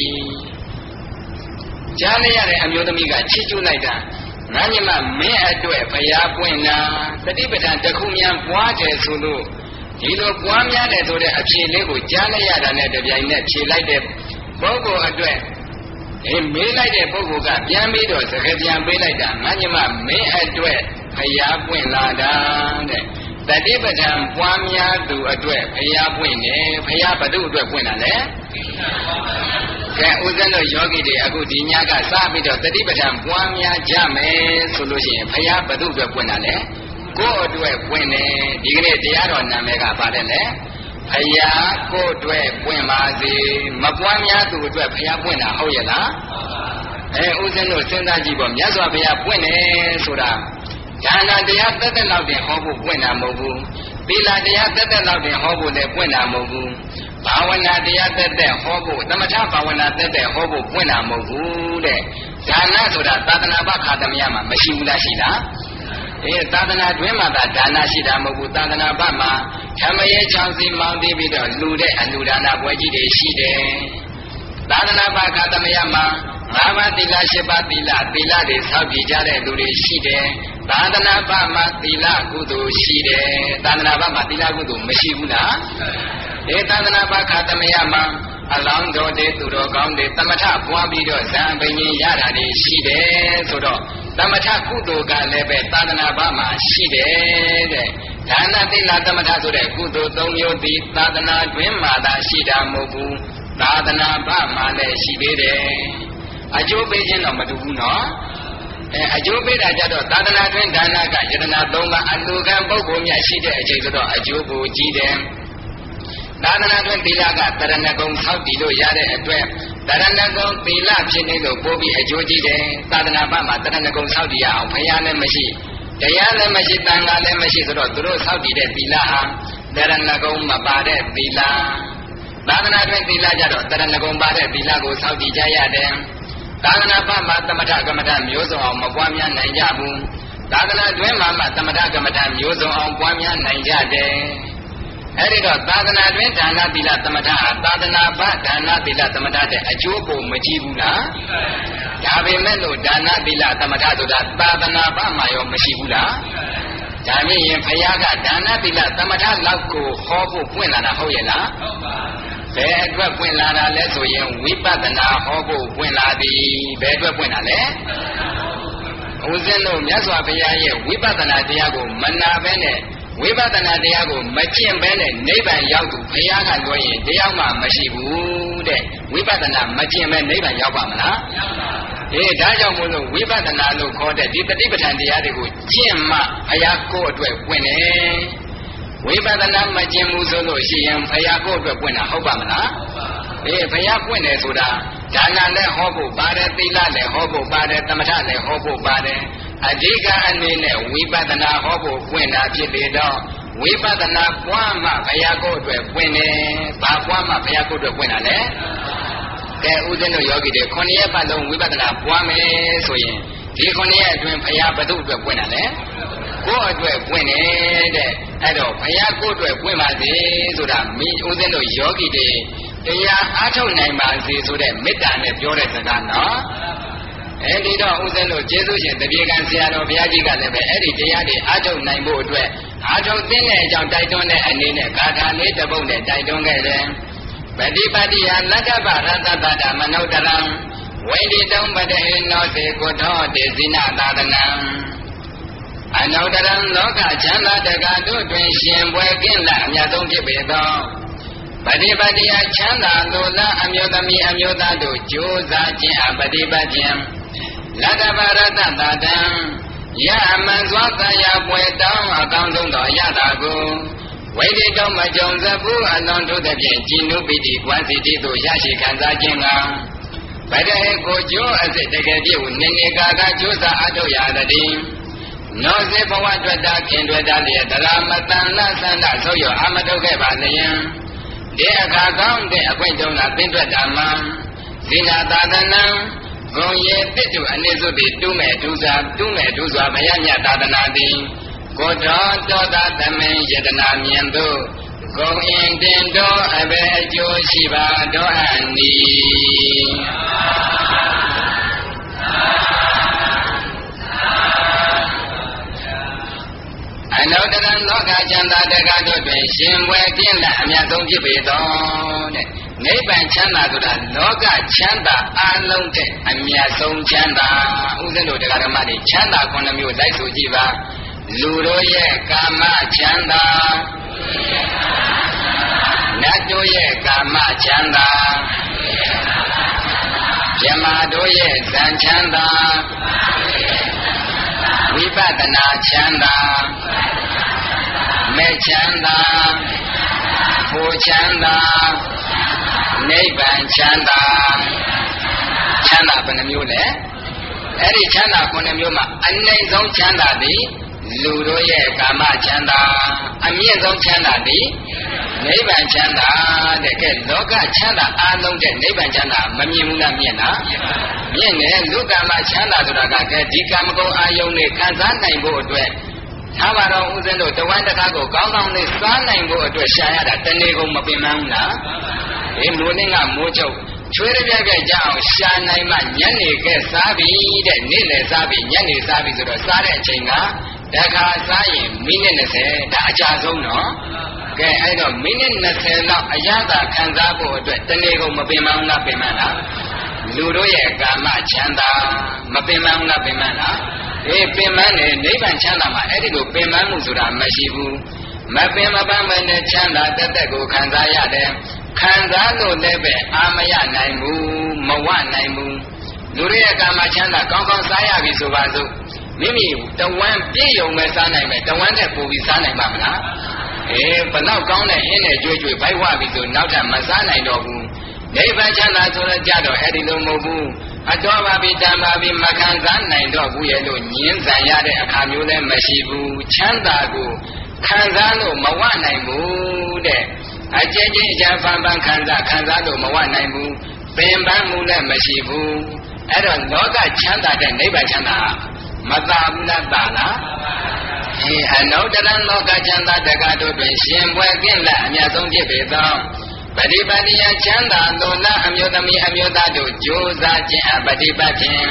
ကြားလိုက်ရတဲ့အမျိုးသမီးကချီးကျူးလိုက်တာငါညီမမင်းအတွက်ဘုရားပွင့်တာတတိပဌာန်တစ်ခုများပွားတယ်ဆိုလို့ဒီလိုပွားများတယ်ဆိုတဲ့အဖြေလေးကိုကြားလိုက်ရတာနဲ့တပြိုင်နက်ဖြေလိုက်တဲ့ပုဂ္ဂိုလ်အတွက်အေးမေးလိုက်တဲ့ပုဂ္ဂိုလ်ကပြန်ပြီးတော့စကားပြန်ပေးလိုက်တာငါညီမမင်းအတွက်ဘုရားပွင့်လာတာတဲ့တတိပဌာန်ပွားများသူအတွက်ဘုရားပွင့်တယ်ဘုရားဘု து အတွက်ပွင့်တာလေကဲဦးဇင်းတို့ယောဂီတွေအခုဒီညကစပြီးတော့တတိပဌာန်ပွားများကြမယ်ဆိုလို့ရှိရင်ဘုရားဘု து အတွက်ပွင့်တာလေကိုယ့်အတွက်ပွင့်တယ်ဒီကနေ့တရားတော်နာမည်ကပါတယ်လေဘုရားကိုယ့်အတွက်ပွင့်ပါစေမပွားများသူအတွက်ဘုရားပွင့်တာဟုတ်ရဲ့လားအဲဦးဇင်းတို့စဉ်းစားကြည့်ပေါ့မြတ်စွာဘုရားပွင့်တယ်ဆိုတာဒါနတရားတက်တက်လောက်တင်ဟောဖို့ပွင့်တာမဟုတ်ဘူးသီလတရားတက်တက်လောက်တင်ဟောဖို့လည်းပွင့်တာမဟုတ်ဘူးဘာဝနာတရားတက်တက်ဟောဖို့သမထဘာဝနာတက်တက်ဟောဖို့ပွင့်တာမဟုတ်ဘူးတဲ့ဒါနဆိုတာသာသနာ့ဘခါသမယမှာမရှိဘူးလားရှိလားအေးသာသနာတွင်မှာသာဒါနရှိတာမဟုတ်ဘူးသာသနာ့ဘမှာဓမ္မရဲ့ချောင်းစီမောင်းပြီးပြီးတော့လူတဲ့အလူဒါနပွဲကြီးတွေရှိတယ်သာသနာ့ဘခါသမယမှာငါးပါးသီလရှစ်ပါးသီလသီလတွေဆောက်တည်ကြတဲ့လူတွေရှိတယ်သာသနာ့ဘမှာသီလကုသိုလ်ရှိတယ်သာသနာ့ဘမှာသီလကုသိုလ်မရှိဘူးလားဒီသာသနာ့ဘခါသမယမှာအလောင်းတော်တွေသူတော်ကောင်းတွေသမထပွားပြီးတော့ဇံပင်ရင်ရတာတွေရှိတယ်ဆိုတော့သမထကုသိုလ်ကလည်းပဲသာသနာ့ဘမှာရှိတယ်တဲ့ဒါနသီလသမထဆိုတဲ့ကုသိုလ်သုံးမျိုးသည်သာသနာတွင်မှာသာရှိတာမဟုတ်ဘူးသာသနာ့ဘမှာလည်းရှိသေးတယ်အကျိုးပေးခြင်းတော့မတူဘူးနော်အဲအကျိုးပေးတာကြတော့သာသနာတွင်ဒါနကယတနာသုံးပါးအလူခံပုဂ္ဂိုလ်များရှိတဲ့အချိန်ဆိုတော့အကျိုးကိုကြီးတယ်သာသနာတွင်သီလကတရဏဂုံဆောက်တည်လို့ရတဲ့အတွက်တရဏဂုံသီလဖြစ်နေလို့ပို့ပြီးအကျိုးကြီးတယ်သာသနာ့ဘမှာတရဏဂုံဆောက်တည်ရအောင်ဘုရားလည်းမရှိတရားလည်းမရှိတန်ခါလည်းမရှိဆိုတော့သူတို့ဆောက်တည်တဲ့သီလဟာတရဏဂုံမပါတဲ့သီလသာသနာတွင်သီလကြတော့တရဏဂုံပါတဲ့သီလကိုဆောက်တည်ကြရတယ်သာသနာ့ဘမှာသမထကမ္မဋ္ဌမျိုးစုံအောင်မပွားများနိုင်ကြဘူးသာသနာတွင်မှာမှသမထကမ္မဋ္ဌမျိုးစုံအောင်ပွားများနိုင်ကြတယ်အဲ့ဒီတော့သာသနာတွင်ဒါနသီလသမထဟာသာသနာ့ဘဒါနသီလသမထတဲ့အကျိုးကိုမကြည့်ဘူးလားဒါပေမဲ့လို့ဒါနသီလသမထဆိုတာသာသနာ့ဘမှာရောမရှိဘူးလားဒါမြင်ရင်ဘုရားကဒါနသီလသမထလောက်ကိုဟောဖို့ပွင့်လာတာဟုတ်ရဲ့လားဟုတ်ပါဘယ်အတွက်ပွင့်လာတာလဲဆိုရင်ဝိပဿနာဟောဖို့ပွင့်လာသည်ဘယ်အတွက်ပွင့်လာလဲဦးဇင်းတို့မြတ်စွာဘုရားရဲ့ဝိပဿနာတရားကိုမနာဘဲနဲ့ဝိပဿနာတရားကိုမကျင့်ဘဲနဲ့နိဗ္ဗာန်ရောက်သူဘုရားကလွှဲရင်တရားမှမရှိဘူးတဲ့ဝိပဿနာမကျင့်ဘဲနိဗ္ဗာန်ရောက်ပါမလားအေးဒါကြောင့်မို့လို့ဝိပဿနာလို့ခေါ်တဲ့ဒီတတိပဋ္ဌာန်တရားတွေကိုကျင့်မှဘုရားကိုယ့်အတွက်ပွင့်တယ်ဝိပဿနာမကျင့်ဘူးဆိုလို့ရှိရင်ဘုရားကိုယ့်အတွက်ပွင့်တာဟုတ်ပါမလားအေးဘုရားပွင့်တယ်ဆိုတာဒါနလည်းဟောဖို့ပါတယ်သီလလည်းဟောဖို့ပါတယ်သမထလည်းဟောဖို့ပါတယ်အဓိကအနေနဲ့ဝိပဿနာဟောဖို့ပွင့်တာဖြစ်ပြီးတော့ဝိပဿနာပွားမှဘုရားကိုယ့်အတွက်ပွင့်တယ်ဘာပွားမှဘုရားကိုယ့်အတွက်ပွင့်တာလဲကဲဦးဇင်းတို့ယောဂီတွေခုနှစ်ရက်ပတ်လုံးဝိပဿနာပွားမယ်ဆိုရင်ဒီခုနှစ်ရက်အတွင်းဘုရားဘု து အတွက်ပွင့်တာလဲကိုယ့်အတွက်ပွင့်တယ်တဲ့အဲ့တော့ဘုရားကိုယ့်အတွက်ပွင့်ပါစေဆိုတာမိဦးဇင်းတို့ယောဂီတွေတရားအားထုတ်နိုင်ပါစေဆိုတဲ့မေတ္တာနဲ့ပြောတဲ့စကားနော်အဲဒီတော့ဦးဇင်းတို့ကျေးဇူးရှင်တပည့်ကံဆရာတော်ဘုရားကြီးကလည်းပဲအဲ့ဒီတရားတွေအားထုတ်နိုင်ဖို့အတွက်အားထုတ်သင့်တဲ့အကြောင်းတိုက်တွန်းတဲ့အနေနဲ့ဂါထာလေးတစ်ပုဒ်နဲ့တိုက်တွန်းခဲ့တယ်ပฏิပတ္တိယလက္ခပရတ္တတမနုဿရံဝိတိတုံပတေနောစေကိုထောတေဇိနသာသနံအနုတရံလောကချမ်းသာတကားတို့တွင်ရှင်ပွဲကင်းလာအမြတ်ဆုံးဖြစ်ပေသောပฏิပတ္တိယချမ်းသာလိုလားအမျိုးသမီးအမျိုးသားတို့ကြိုးစားခြင်းအပฏิပတ်ခြင်းလတ္တပရတ္တတတံယအမှန်စွာတရားပွဲတောင်းအကောင်းဆုံးသောအရာသာကိုဝိတိတောမကြုံစဘူးအလွန်တို့သည်ဖြင့်ကြည်နုပိတိကွမ်းစီတိတို့ရရှိခံစားခြင်းကဗတ္တဟေကိုကျိုးအစစ်တကယ်ပြည့်ဝနေနေကာကကျိုးစားအထုတ်ရသည်နောစေဘဝတွတ္တခင်တွတ္တလျက်တရာမတန်လသန္တဆိုရအမထုတ်ခဲ့ပါလျင်ဒီအခါကောင်းတဲ့အခွင့်တုံးလာသင်္တွက်တာမှာဇိနာသာသနံဂုံရည်တစ်တူအနည်းစုသည်တူးမဲ့ဒုစာတူးမဲ့ဒုစွာဘယမြတ်သာသနာသည်ကိုတော်တောတာသမင်ယတနာမြင်သို့ဂုံအင်တင်တော်အဘယ်အကျိုးရှိပါတော်အန်နီအနုတ္တရလောကချမ်းသာတကားတို့တွင်ရှင်ပွဲကင်းလာအမြတ်ဆုံးဖြစ်ပေသောတဲ့နိဗ္ဗာန်ချမ်းသာဆိုတာလောကချမ်းသာအလုံးတဲ့အမြတ်ဆုံးချမ်းသာဥစဉ်တို့တရားဓမ္မတွေချမ်းသာခုနှစ်မျိုးလိုက်ဆိုကြည့်ပါလူတို့ရဲ့ကာမချမ်းသာနတ်တို့ရဲ့ကာမချမ်းသာဇမားတို့ရဲ့ဇန်ချမ်းသာဝိပဿနာချမ်းသာမေချမ်းသာဘူချမ်းသာနိဗ္ဗာန်ချမ်းသာချမ်းသာဘယ်နှမျိုးလဲအဲ့ဒီချမ်းသာခုနှစ်မျိုးမှာအနိမ့်ဆုံးချမ်းသာသည်လူတို့ရဲ့ကာမချမ်းသာအမြင့်ဆုံးချမ်းသာသည်နိဗ္ဗာန်ချမ်းသာတဲ့ကဲလောကချမ်းသာအားလုံးတဲ့နိဗ္ဗာန်ချမ်းသာမမြင်ဘူးလားမြင်လားမြင်တယ်လူကာမချမ်းသာဆိုတာကကဲဒီကာမဂုဏ်အာယုန်တွေခံစားနိုင်ဖို့အတွက်ထားပါတော့ဦးဇင်းတို့တဝမ်းတကားကိုကောင်းကောင်းလေးစားနိုင်ဖို့အတွက်ရှာရတာတဏှေကုန်မပင်မဘူးလားဒီမိုးနှင်းကမိုးချုပ်ချွေးရပြပြကြအောင်ရှာနိုင်မှညနေကဲစားပြီတဲ့နေ့လည်စားပြီညနေစားပြီဆိုတော့စားတဲ့အချိန်ကတခါစားရင်မိနစ်၂၀ဒါအကြဆုံးနော်ကဲအဲ့တော့မိနစ်၂၀လောက်အရသာခံစားဖို့အတွက်တဏှေကုန်မပင်မဘူးလားပင်မလားလူတို့ရဲ့ကာမချမ်းသာမပင်မဘူးလားပင်မလားအေးပင်မနဲ့နိဗ္ဗာန်ချမ်းသာမှာအဲ့ဒီလိုပင်မမှုဆိုတာမရှိဘူးမပင်မပန်းမနဲ့ချမ်းသာတက်တက်ကိုခံစားရတယ်ခံစားလို့လည်းပဲအာမရနိုင်ဘူးမဝနိုင်ဘူးလူတွေရဲ့ကာမချမ်းသာကောင်းကောင်းစားရပြီဆိုပါစို့မိမိတဝမ်းပြည့်ုံပဲစားနိုင်မယ်တဝမ်းနဲ့ပို့ပြီးစားနိုင်ပါမလားအေးဘလောက်ကောင်းတဲ့ဟင်းနဲ့ကြွေးကြွေးဘိုက်ဝပြီဆိုနောက်ထပ်မစားနိုင်တော့ဘူးနိဗ္ဗာန်ချမ်းသာဆိုတော့ကြတော့အဲ့ဒီလိုမဟုတ်ဘူးအတော်ပါပြီတန်ပါပြီမခံစားနိုင်တော့ဘူးရဲ့လို့ညင်းဆန်ရတဲ့အခါမျိုးလည်းမရှိဘူးချမ်းသာကိုခံစားလို့မဝနိုင်ဘူးတဲ့အကျဉ်းချင်းအကျဉ်းပန်းပန်းခံစားခံစားလို့မဝနိုင်ဘူးပင်ပန်းမှုလည်းမရှိဘူးအဲ့တော့လောကချမ်းသာတဲ့နိဗ္ဗာန်ချမ်းသာမသာဘူးလားသာလားဒီအနုတ္တရလောကချမ်းသာတကားတို့တွင်ရှင်ပွဲကင်းလာအမြတ်ဆုံးဖြစ်ပေသောပฏิပတ္တိယချမ်းသာလိုလားအမျိုးသမီးအမျိုးသားတို့ကြိုးစားခြင်းအပฏิပတ်ခြင်း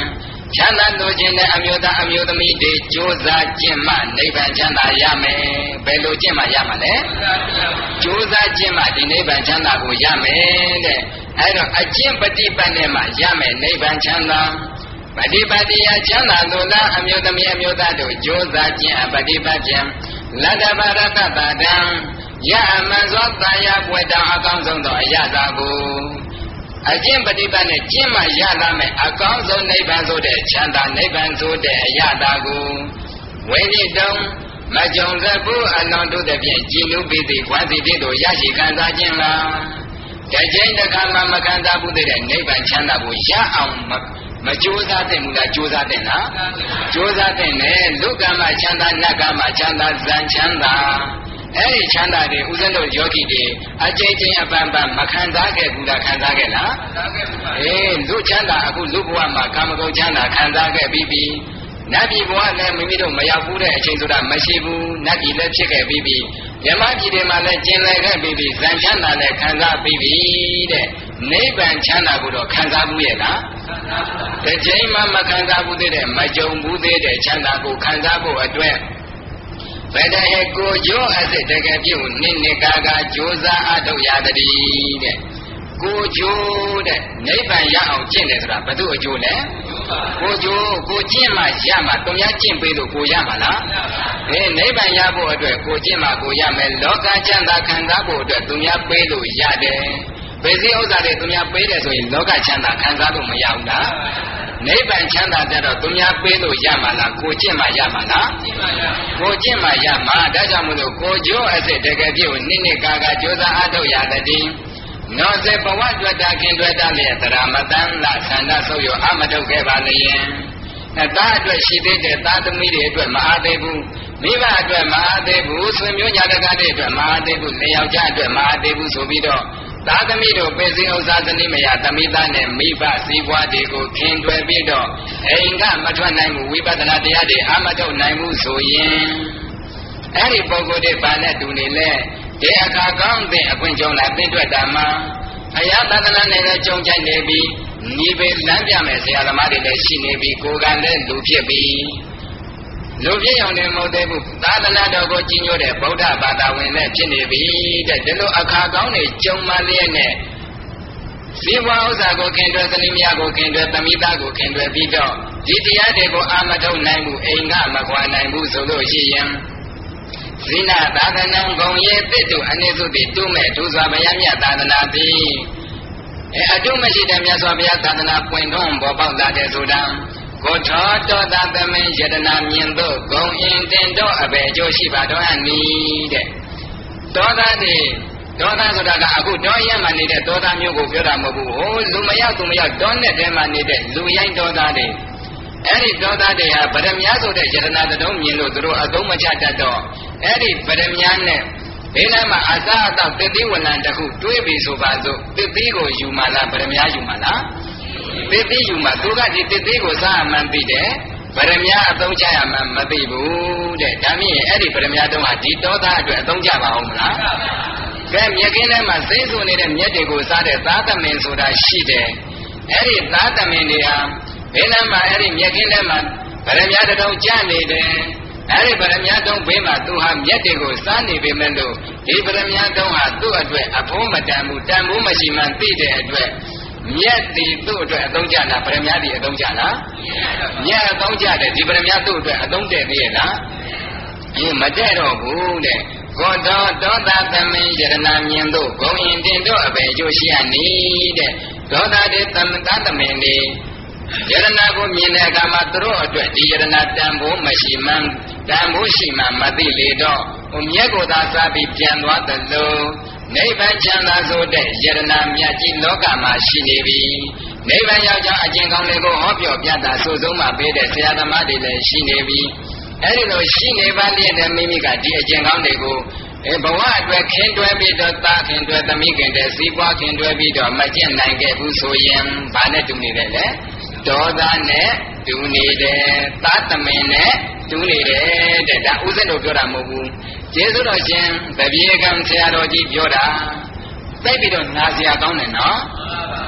ချမ်းသာလိုချင်တဲ့အမျိုးသားအမျိုးသမီးတွေကြိုးစားကျင့်မှနိဗ္ဗာန်ချမ်းသာရမယ်ဘယ်လိုကျင့်မှရမှာလဲကြိုးစားကျင့်မှဒီနိဗ္ဗာန်ချမ်းသာကိုရမယ်တဲ့အဲဒါအကျင့်ပฏิပတ်နဲ့မှရမယ်နိဗ္ဗာန်ချမ်းသာပฏิပတ်တရားချမ်းသာလို့လားအမျိုးသမီးအမျိုးသားတို့ကြိုးစားကျင့်အပฏิပတ်ခြင်းလတ္တဗရတတတံရအမှန်စွာသာယာပွေတောင်အကောင်းဆုံးသောအရသာကိုအကျင့်ပฏิပတ်နဲ့ကျင့်မှရလာမယ်အကောင်းဆုံးနိဗ္ဗာန်ဆိုတဲ့ချမ်းသာနိဗ္ဗာန်ဆိုတဲ့အရသာကိုဝိနိတုံမကြုံစဘူးအလွန်တို့တဲ့ဖြင့်ကြည်နူးပြီးသည်ဝါစီတိတို့ရရှိခံစားခြင်းလားတကြိမ်တစ်ခါမှမခံစားဘူးတဲ့နိဗ္ဗာန်ချမ်းသာကိုရအောင်မကြိုးစားတဲ့မူလားကြိုးစားတဲ့လားကြိုးစားတဲ့နဲ့လူကမှချမ်းသာနတ်ကမှချမ်းသာဇန်ချမ်းသာအဲ့ဒီချမ်းသာတွေဦးဇင်းတို့ယောဂီတွေအကျဉ်းချင်းအပန်းပန်းမခံစားခဲ့ဘူးလားခံစားခဲ့လားအေးလူချမ်းသာအခုလူဘဝမှာကာမဂုဏ်ချမ်းသာခံစားခဲ့ပြီးပြီနတ်ပြည်ဘဝလည်းမိမိတို့မရောက်ဘူးတဲ့အချိန်ဆိုတာမရှိဘူးနတ်ပြည်လည်းဖြစ်ခဲ့ပြီးပြီမြမပြည်တွေမှာလည်းကျင်လည်ခဲ့ပြီးပြီဇန်ချမ်းသာလည်းခံစားပြီးပြီတဲ့နိဗ္ဗာန်ချမ်းသာကိုတော့ခံစားဘူးရဲ့လားတစ်ချိန်မှမခံစားဘူးသေးတဲ့မကြုံဘူးသေးတဲ့ချမ်းသာကိုခံစားဖို့အတွက်ဘယ်တည်းကိုကျိုးအစစ်တကယ်ပြုနိနိကာကကြိုးစားအထုတ်ရသည်တဲ့ကိုကျိုးတဲ့နိဗ္ဗာန်ရအောင်ကျင့်တယ်ဆိုတာဘယ်သူအကျိုးလဲကိုကျိုးကိုကျင့်မှရမှာတုံများကျင့်ပေးလို့ကိုရမှာလားအဲနိဗ္ဗာန်ရဖို့အတွက်ကိုကျင့်မှကိုရမယ်လောကချမ်းသာခံစားဖို့အတွက်သူများပေးလို့ရတယ်ဘယ်စည်းဥစ္စာတွေသူများပေးတယ်ဆိုရင်လောကချမ်းသာခံစားလို့မရဘူးလားနိဗ္ဗာန်ချမ်းသာကြတော့သူများပေးလို့ရမှာလားကိုကျင့်မှရမှာလားကိုကျင့်မှရမှာဒါကြောင့်မို့လို့ကိုကျိုးအစစ်တကယ်ပြုနိနိကာကကြိုးစားအထုတ်ရသည်နောစေဘဝတွေ့တာခင်တွေ့တာလေတရာမတန်လာခန္ဓာဆုပ်ရအမထုတ်ခဲ့ပါလျင်အသားအတွက်ရှိသေးတဲ့သားသမီးတွေအတွက်မအားသေးဘူးမိဘအတွက်မအားသေးဘူးဆွေမျိုးညာတကားတွေအတွက်မအားသေးဘူးလင်ယောက်ျားအတွက်မအားသေးဘူးဆိုပြီးတော့သာသမီတို့ပဲစည်းဥစ္စာသတိမယသမိသားနဲ့မိဘစည်းပွားတွေကိုခင်တွယ်ပြီးတော့အိမ်ကမထွက်နိုင်ဘူးဝိပဿနာတရားတွေအမထုတ်နိုင်ဘူးဆိုရင်အဲ့ဒီပုဂ္ဂိုလ်တွေဘာနဲ့တူနေလဲဒီအခါကောင်းတဲ့အခွင့်ကြုံလာသိတွေ့တာမှာအရာသဒ္ဒနာနဲ့လည်းကြုံကြိုက်နေပြီးညီပေလမ်းပြမယ်ဆရာသမားတွေလည်းရှိနေပြီးကိုယ်ကလည်းလူဖြစ်ပြီးလူဖြစ်အောင်လည်းမဟုတ်သေးဘူးသာသနာတော်ကိုကြီးညိုတဲ့ဗုဒ္ဓဘာသာဝင်လည်းဖြစ်နေပြီတဲ့ဒီလိုအခါကောင်းတွေကြုံမှလျက်နဲ့ဇီဝဥစ္စာကိုခင်တွယ်သတိမြကိုခင်တွယ်သမိသားကိုခင်တွယ်ပြီးတော့ဒီတရားတွေကိုအာမထုတ်နိုင်မှုအိမ်ကမကွာနိုင်ဘူးဆိုလို့ရှိရင်ဇိနာသာသနာဂုံရဲ့တိတုအနိသုတိတုမဲ့ဒုစွာဘုရားမြတ်သာသနာသည်အဲအတုမရှိတဲ့မြတ်စွာဘုရားသာသနာပွင့်ထွန်းပေါ်ပေါက်လာတဲ့ဆိုတာကိုထောတောတာသမင်ယတနာမြင်သို့ဂုံအင်းတင်တော့အဘယ်အကျိုးရှိပါတော့အနီးတဲ့တောသားတွေတောသားဆိုတာကအခုတောရဲမှာနေတဲ့တောသားမျိုးကိုပြောတာမဟုတ်ဘူးဟိုလူမရောက်သူမရောက်တောနဲ့တဲမှာနေတဲ့လူရိုင်းတောသားတွေအဲ့ဒီတောသားတွေဟာဗရမ ्या ဆိုတဲ့ယတနာတုံးမြင်လို့သူတို့အသုံးမချတတ်တော့အဲ့ဒီဗရမ ्या နဲ့ဘေးနားမှာအစားအသောက်တတိဝဏံတစ်ခုတွေးပြီးဆိုပါစို့တတိကိုယူမှလားဗရမ ्या ယူမှလားတတိယူမှသူကဒီတတိကိုစားမှန်သိတယ်ဗရမ ्या အသုံးချရမှန်မသိဘူးတဲ့ဒါမြင်အဲ့ဒီဗရမ ्या တုံးဟာဒီတောသားအတွက်အသုံးချပါအောင်မလားကဲမြက်ကင်းထဲမှာစိတ်ဆူနေတဲ့မြက်တွေကိုစားတဲ့သားသမင်ဆိုတာရှိတယ်အဲ့ဒီသားသမင်တွေဟာဘယ်နားမှာအဲ့ဒီမြက်ကင်းထဲမှာဗရမ ्या တုံးကြနေတယ်အဲ့ဒီဗရမ ्या တုံးဘေးမှာသူဟာမြက်တွေကိုစားနေပေမဲ့လို့ဒီဗရမ ्या တုံးဟာသူ့အတွက်အဖို့မတန်ဘူးတန်ဖို့မရှိမှသိတဲ့အတွက်မြက်တီသူ့အတွက်အသုံးကျလားဗရမ ्या တီအသုံးကျလားမြက်အသုံးကျတယ်ဒီဗရမ ्या သူ့အတွက်အသုံးတဲ့သေးရဲ့လားအေးမတဲ့တော့ဘူးတဲ့ကိုတော်တောတာသမင်ယရနာမြင်တို့ဂုံရင်တင်တို့အပဲအကျိုးရှိရနီးတဲ့ဒေါသတွေသမတသမင်တွေယရနာကိုမြင်တဲ့အခါမှာသူတို့အတွက်ဒီယရနာတန်ဖို့မရှိမှန်းတန်ဖို့ရှိမှမသိလေတော့ဟိုမြက်ကိုသာစားပြီးပြန်သွားသလိုနိဗ္ဗာန်ချမ်းသာဆိုတဲ့ယရနာမြတ်ကြီးလောကမှာရှိနေပြီနိဗ္ဗာန်ရောက်ကြောင်းအကျင့်ကောင်းတွေကိုဟောပြောပြတာဆိုဆုံးမှပေးတဲ့ဆရာသမားတွေလည်းရှိနေပြီအဲ့ဒီလိုရှိနေပါလေတဲ့မိမိကဒီအကျင့်ကောင်းတွေကိုအဲဘဝအတွက်ခင်တွဲပြီးတော့တာခင်တွဲသမီးခင်တဲ့စီးပွားခင်တွဲပြီးတော့မကျင့်နိုင်ခဲ့ဘူးဆိုရင်ဘာနဲ့တူနေတယ်လဲဒေါသနဲ့တူနေတယ်သာသမင်နဲ့တူနေတယ်တဲ့ဒါဥစဉ်တို့ပြောတာမဟုတ်ဘူးကျေးဇူးတော်ရှင်တပည့်ကံဆရာတော်ကြီးပြောတာသိပြီးတော့နာစရာကောင်းတယ်နော်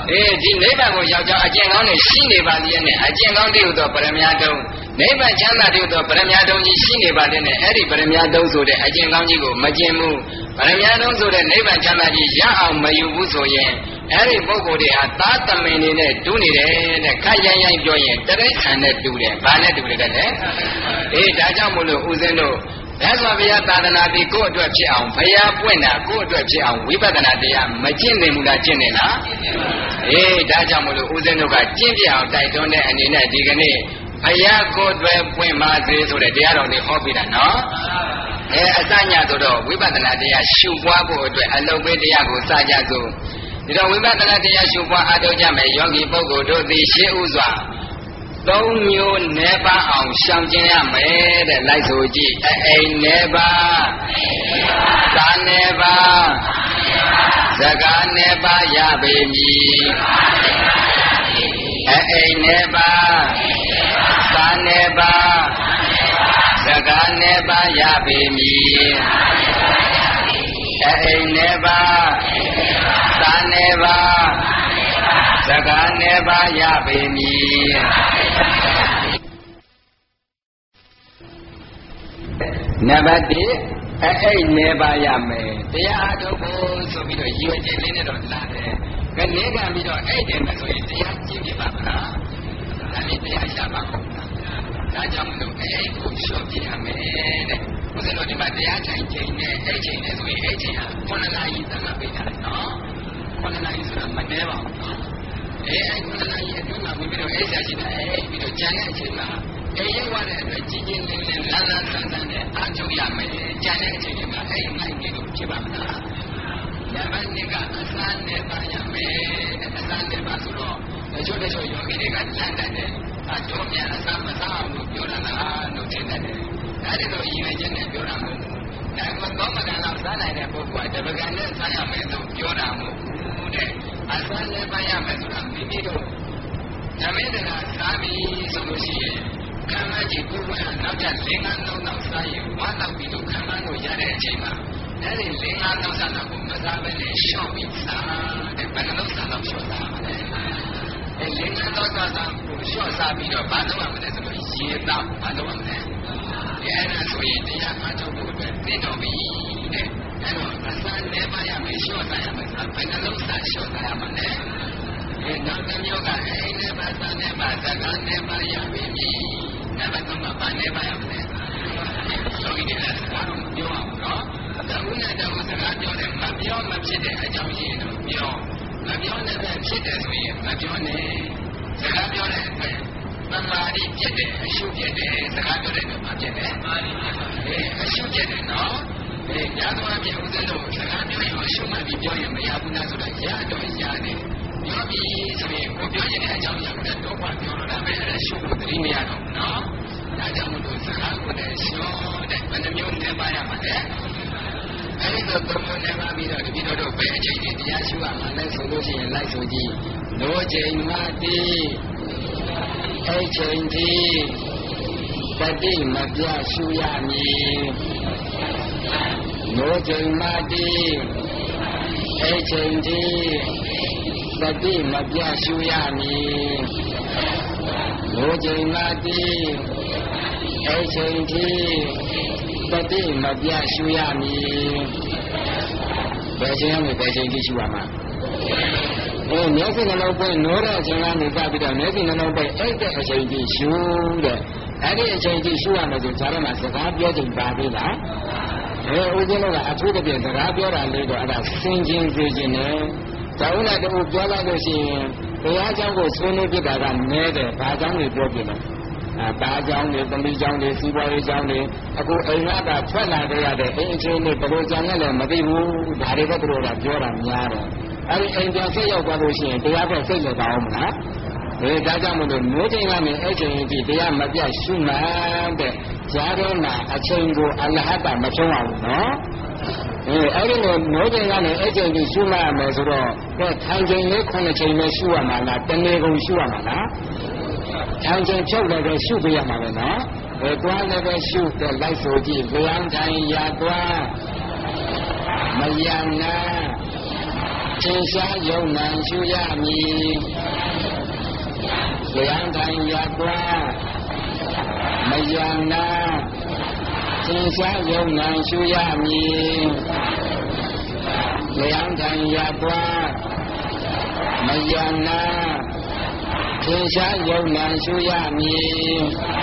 အေးဒီနိဗ္ဗာန်ကိုရောက်ကြောင်းအကျင့်ကောင်းတွေရှိနေပါလျက်နဲ့အကျင့်ကောင်းတွေတော့ပရမညာတုံးနိဗ္ဗာန်ချမ်းသာတွေတော့ပရမညာတုံးကြီးရှိနေပါလျက်နဲ့အဲ့ဒီပရမညာတုံးဆိုတဲ့အကျင့်ကောင်းကြီးကိုမကျင့်ဘူးပရမညာတုံးဆိုတဲ့နိဗ္ဗာန်ချမ်းသာကြီးရအောင်မယူဘူးဆိုရင်အဲ့ဒီပုဂ္ဂိုလ်တွေဟာသာသမင်နေနဲ့တူးနေတယ်တဲ့ခက်ရိုင်းရိုင်းပြောရင်တရိစ္ဆာန်နဲ့တူတယ်ဘာနဲ့တူတယ်လဲအေးဒါကြောင့်မို့လို့ဦးဇင်းတို့မြတ်စွာဘုရားသာသနာတိကိုယ့်အတွက်ဖြစ်အောင်ဘုရားပွင့်တာကိုယ့်အတွက်ဖြစ်အောင်ဝိပဿနာတရားမကျင့်နေဘူးလားကျင့်နေလားအေးဒါကြောင့်မို့လို့ဦးဇင်းတို့ကကျင့်ပြအောင်တိုက်တွန်းတဲ့အနေနဲ့ဒီကနေ့ဘုရားကိုယ်အတွက်ပွင့်ပါစေဆိုတဲ့တရားတော်တွေဟောပြတာနော်အဲအစညာဆိုတော့ဝိပဿနာတရားရှုပွားဖို့အတွက်အလုပ်ပေးတရားကိုစကြစို့ဒီတော့ဝိပဿနာတရားရှုပွားအားထုတ်ကြမယ်ယောဂီပုဂ္ဂိုလ်တို့သည်ရှေးဥစွာသုံးမျိုးနေပါအောင်ရှောင်ကျဉ်ရမယ်တဲ့လိုက်ဆိုကြည့်အိမ်နေပါသာနေပါစကားနေပါရပေမည်အိမ်နေပါသာနေပါစကားနေပါရပေမည်အိမ်နေပါသာနေပါစကားနေပါရပေမည်နံပါတ်တစ်အဲ့နေပါရမယ်တရားအားထုတ်ဖို့ဆိုပြီးတော့ရည်ရွယ်ချက်လေးနဲ့တော့လာတယ်ကနေကပြီးတော့အဲ့တယ်မဆိုရင်တရားကျင့်ပြပါမလားဒါနဲ့တရားရှာပါဦးဒါကြောင့်မလို့အဲ့ကိုရှော့ပြရမယ်တဲ့ဘုရားတော်ဒီမှာတရားထိုင်ချိန်နဲ့အဲ့ချိန်နဲ့ဆိုရင်အဲ့ချိန်ဟာခုနစ်နာရီသတ်မှတ်ပေးတာနော်ခုနစ်နာရီဆိုတာမနှဲပါဘူးနော်အဲအဲ့ခုနစ်နာရီအတွင်းမှာပြီးတော့အဲ့ဆရာရှိတာအဲ့ပြီးတော့ကျန်တဲ့အချိန်မှာအဲ့ရုပ်ဝတဲ့အတွက်ကြီးကြီးလင်းလင်းလာလာဆန်းဆန်းနဲ့အားထုတ်ရမယ်ကျန်တဲ့အချိန်မှာအဲ့နိုင်နေလို့ဖြစ်ပါမလားနံပါတ်နှစ်ကအစမ်းနဲ့ပါရမယ်အစမ်းနဲ့ပါဆိုတော့တချို့တချို့ယောဂီတွေကလန့်တတ်တယ်အတော်များအစမ်းမစားအောင်လို့ပြောတာလားလို့ထင်တတ်တယ်ဒါတွေတော့ရည်ရွယ်ချက်နဲ့ပြောတာမဟုတ်ဘူးဒါကတော့မကံလောက်စားနိုင်တဲ့ပုဂ္ဂိုလ်ကတပကံနဲ့စားရမယ်လို့ပြောတာမဟုတ်ဘူးတဲ့အစမ်းနဲ့ပါရမယ်ဆိုတာမိမိတို့ဓမ္မတနာစားပြီဆိုလို့ရှိရင်ခံမကြီးကိုယ်ကနောက်ကျလင်္ကာနောက်နောက်စားရင်ဝါတော့ပြီးတော့ခံမလို့ရတဲ့အချိန်မှာအဲ့ဒီလင်္ကာနောက်စားတော့မစားဘဲနဲ့ရှော့ပြီးစားတဲ့ဘယ်လိုစားတော့ရှော့စားမလဲအဲ့လင်္ကာနောက်စားတော့ရှော့စားပြီးတော့ဘာလုပ်ရမလဲဆိုတော့ရေတော့ဘာလုပ်ရမလဲအဲ့ဒါဆိုရင်တရားအားထုတ်ဖို့အတွက်သိတော့ပြီတဲ့အဲ့တော့အစမ်းနဲ့ပါရမယ်ရှော့စားရမယ်ဆိုတာဘယ်လိုစားရှော့စားရမလဲအဲ့နောက်တစ်မျိုးကအဲ့နဲ့ပါစားနဲ့ပါစကားနဲ့ပါရပြီနံပါတ်သုံးကဘာနဲ့ပါရမလဲယောဂီတွေကစကားတော့ပြောအောင်နော်တဝိနဲ့တဝိစကားပြောတယ်မပြောမဖြစ်တဲ့အကြောင်းရင်းတော့ပြောမပြောနဲ့ပဲဖြစ်တယ်ဆိုရင်မပြောနဲ့စကားပြောတဲ့အတွက်သမာဓိဖြစ်တယ်အရှုဖြစ်တယ်စကားပြောတဲ့အတွက်မဖြစ်တယ်မာဓိဖြစ်တယ်အရှုဖြစ်တယ်နော်အဲညသောအပြင်ဦးဇင်းတို့စကားပြောရင်အရှုမှပြီးပြောရင်မရဘူးလားဆိုတော့ရတော့ရတယ်ပြောပြီးဆိုရင်ကိုပြောရင်အကြောင်းရတဲ့တော့ဘာပြောလို့ဒါပဲအဲ့ဒါရှုဖို့သတိမရတော့ဘူးနော်ဒါကြောင့်မို့လို့စကားကိုလည်းရှော့တဲ့ဘယ်နှမျိုးနဲ့ပါရမှာလဲအဲ့ဒီတော့သုံးမျိုးနဲ့ပါပြီးတော့တပည့်တော်တို့ဘယ်အချိန်နဲ့တရားရှုရမှာလဲဆိုလို့ရှိရင်လိုက်ဆိုကြည့်လိုချိန်မှတိအဲ့ချိန်ဒီတတိမပြရှုရမည်လိုချိန်မှတိအဲ့ချိန်ဒီတတိမပြရှုရမည်လိုချိန်မှတိအဲ့ချိန်ဒီတတိမပြရှုရမည်ဘယ်ချိန်မှဘယ်ချိန်ဒီရှုရမှာအဲမျက်စိနှလုံးပွင့်နိုးတဲ့အချိန်ကနေစပြီးတော့မျက်စိနှလုံးပွင့်အိတ်တဲ့အချိန်ဒီရှုတဲ့အဲ့ဒီအချိန်ဒီရှုရမယ်ဆိုကြားထဲမှာစကားပြောချိန်ပါသေးလားအဲဦးဇင်းတို့ကအထူးသဖြင့်စကားပြောတာလေးတော့အဲ့ဒါစင်ချင်းစေခြင်းနဲ့ဒါဥနဲ့တူပြောလိုက်လို့ရှိရင်တရားကြောင့်ကိုဆွေးနွေးပြတာကနည်းတယ်ဘာကြောင့်လဲပြောပြမယ်အဲဘာကြောင့်လဲသမီးကြောင့်လဲစီးပွားရေးကြောင့်လဲအခုအိမ်ကထွက်လာတဲ့ရတဲ့အိမ်အချင်းတွေဘယ်လိုကြောင့်လဲမသိဘူးဒါတွေတော့သူတို့ကပြောတာများတယ်အဲဒီအိမ်ပြန်ဆက်ရောက်သွားလို့ရှိရင်တရားပဲစိတ်လည်းကောင်းမလားအဲဒါကြောင့်မလို့မျိုးချိန်ကနေအဲ့ချိန်ကြီးတရားမပြတ်ရှုမှန်တဲ့ကြားထဲမှာအချိန်ကိုအလဟတမဆုံးအောင်နော်အဲအဲ့ဒီလိုမျိုးချိန်ကနေအဲ့ချိန်ကြီးရှုမှတ်ရမယ်ဆိုတော့အဲထိုင်ချိန်လေးခုနှစ်ချိန်ပဲရှုရမှာလားတနေ့ကုန်ရှုရမှာလားထိုင်ချိန်ဖြုတ်လည်းပဲရှုပေးရမှာပဲနော်အဲတွားလည်းပဲရှုတဲ့လိုက်ဆိုကြည့်လျံထိုင်ရတွားမယံနာထင်ရှားယုံနံရှုရမည်လျံထိုင်ရကွာမယံနာထင်ရှားယုံနံရှုရမည်လျံထိုင်ရကွာမယံနာထင်ရှားယုံနံရှုရမည်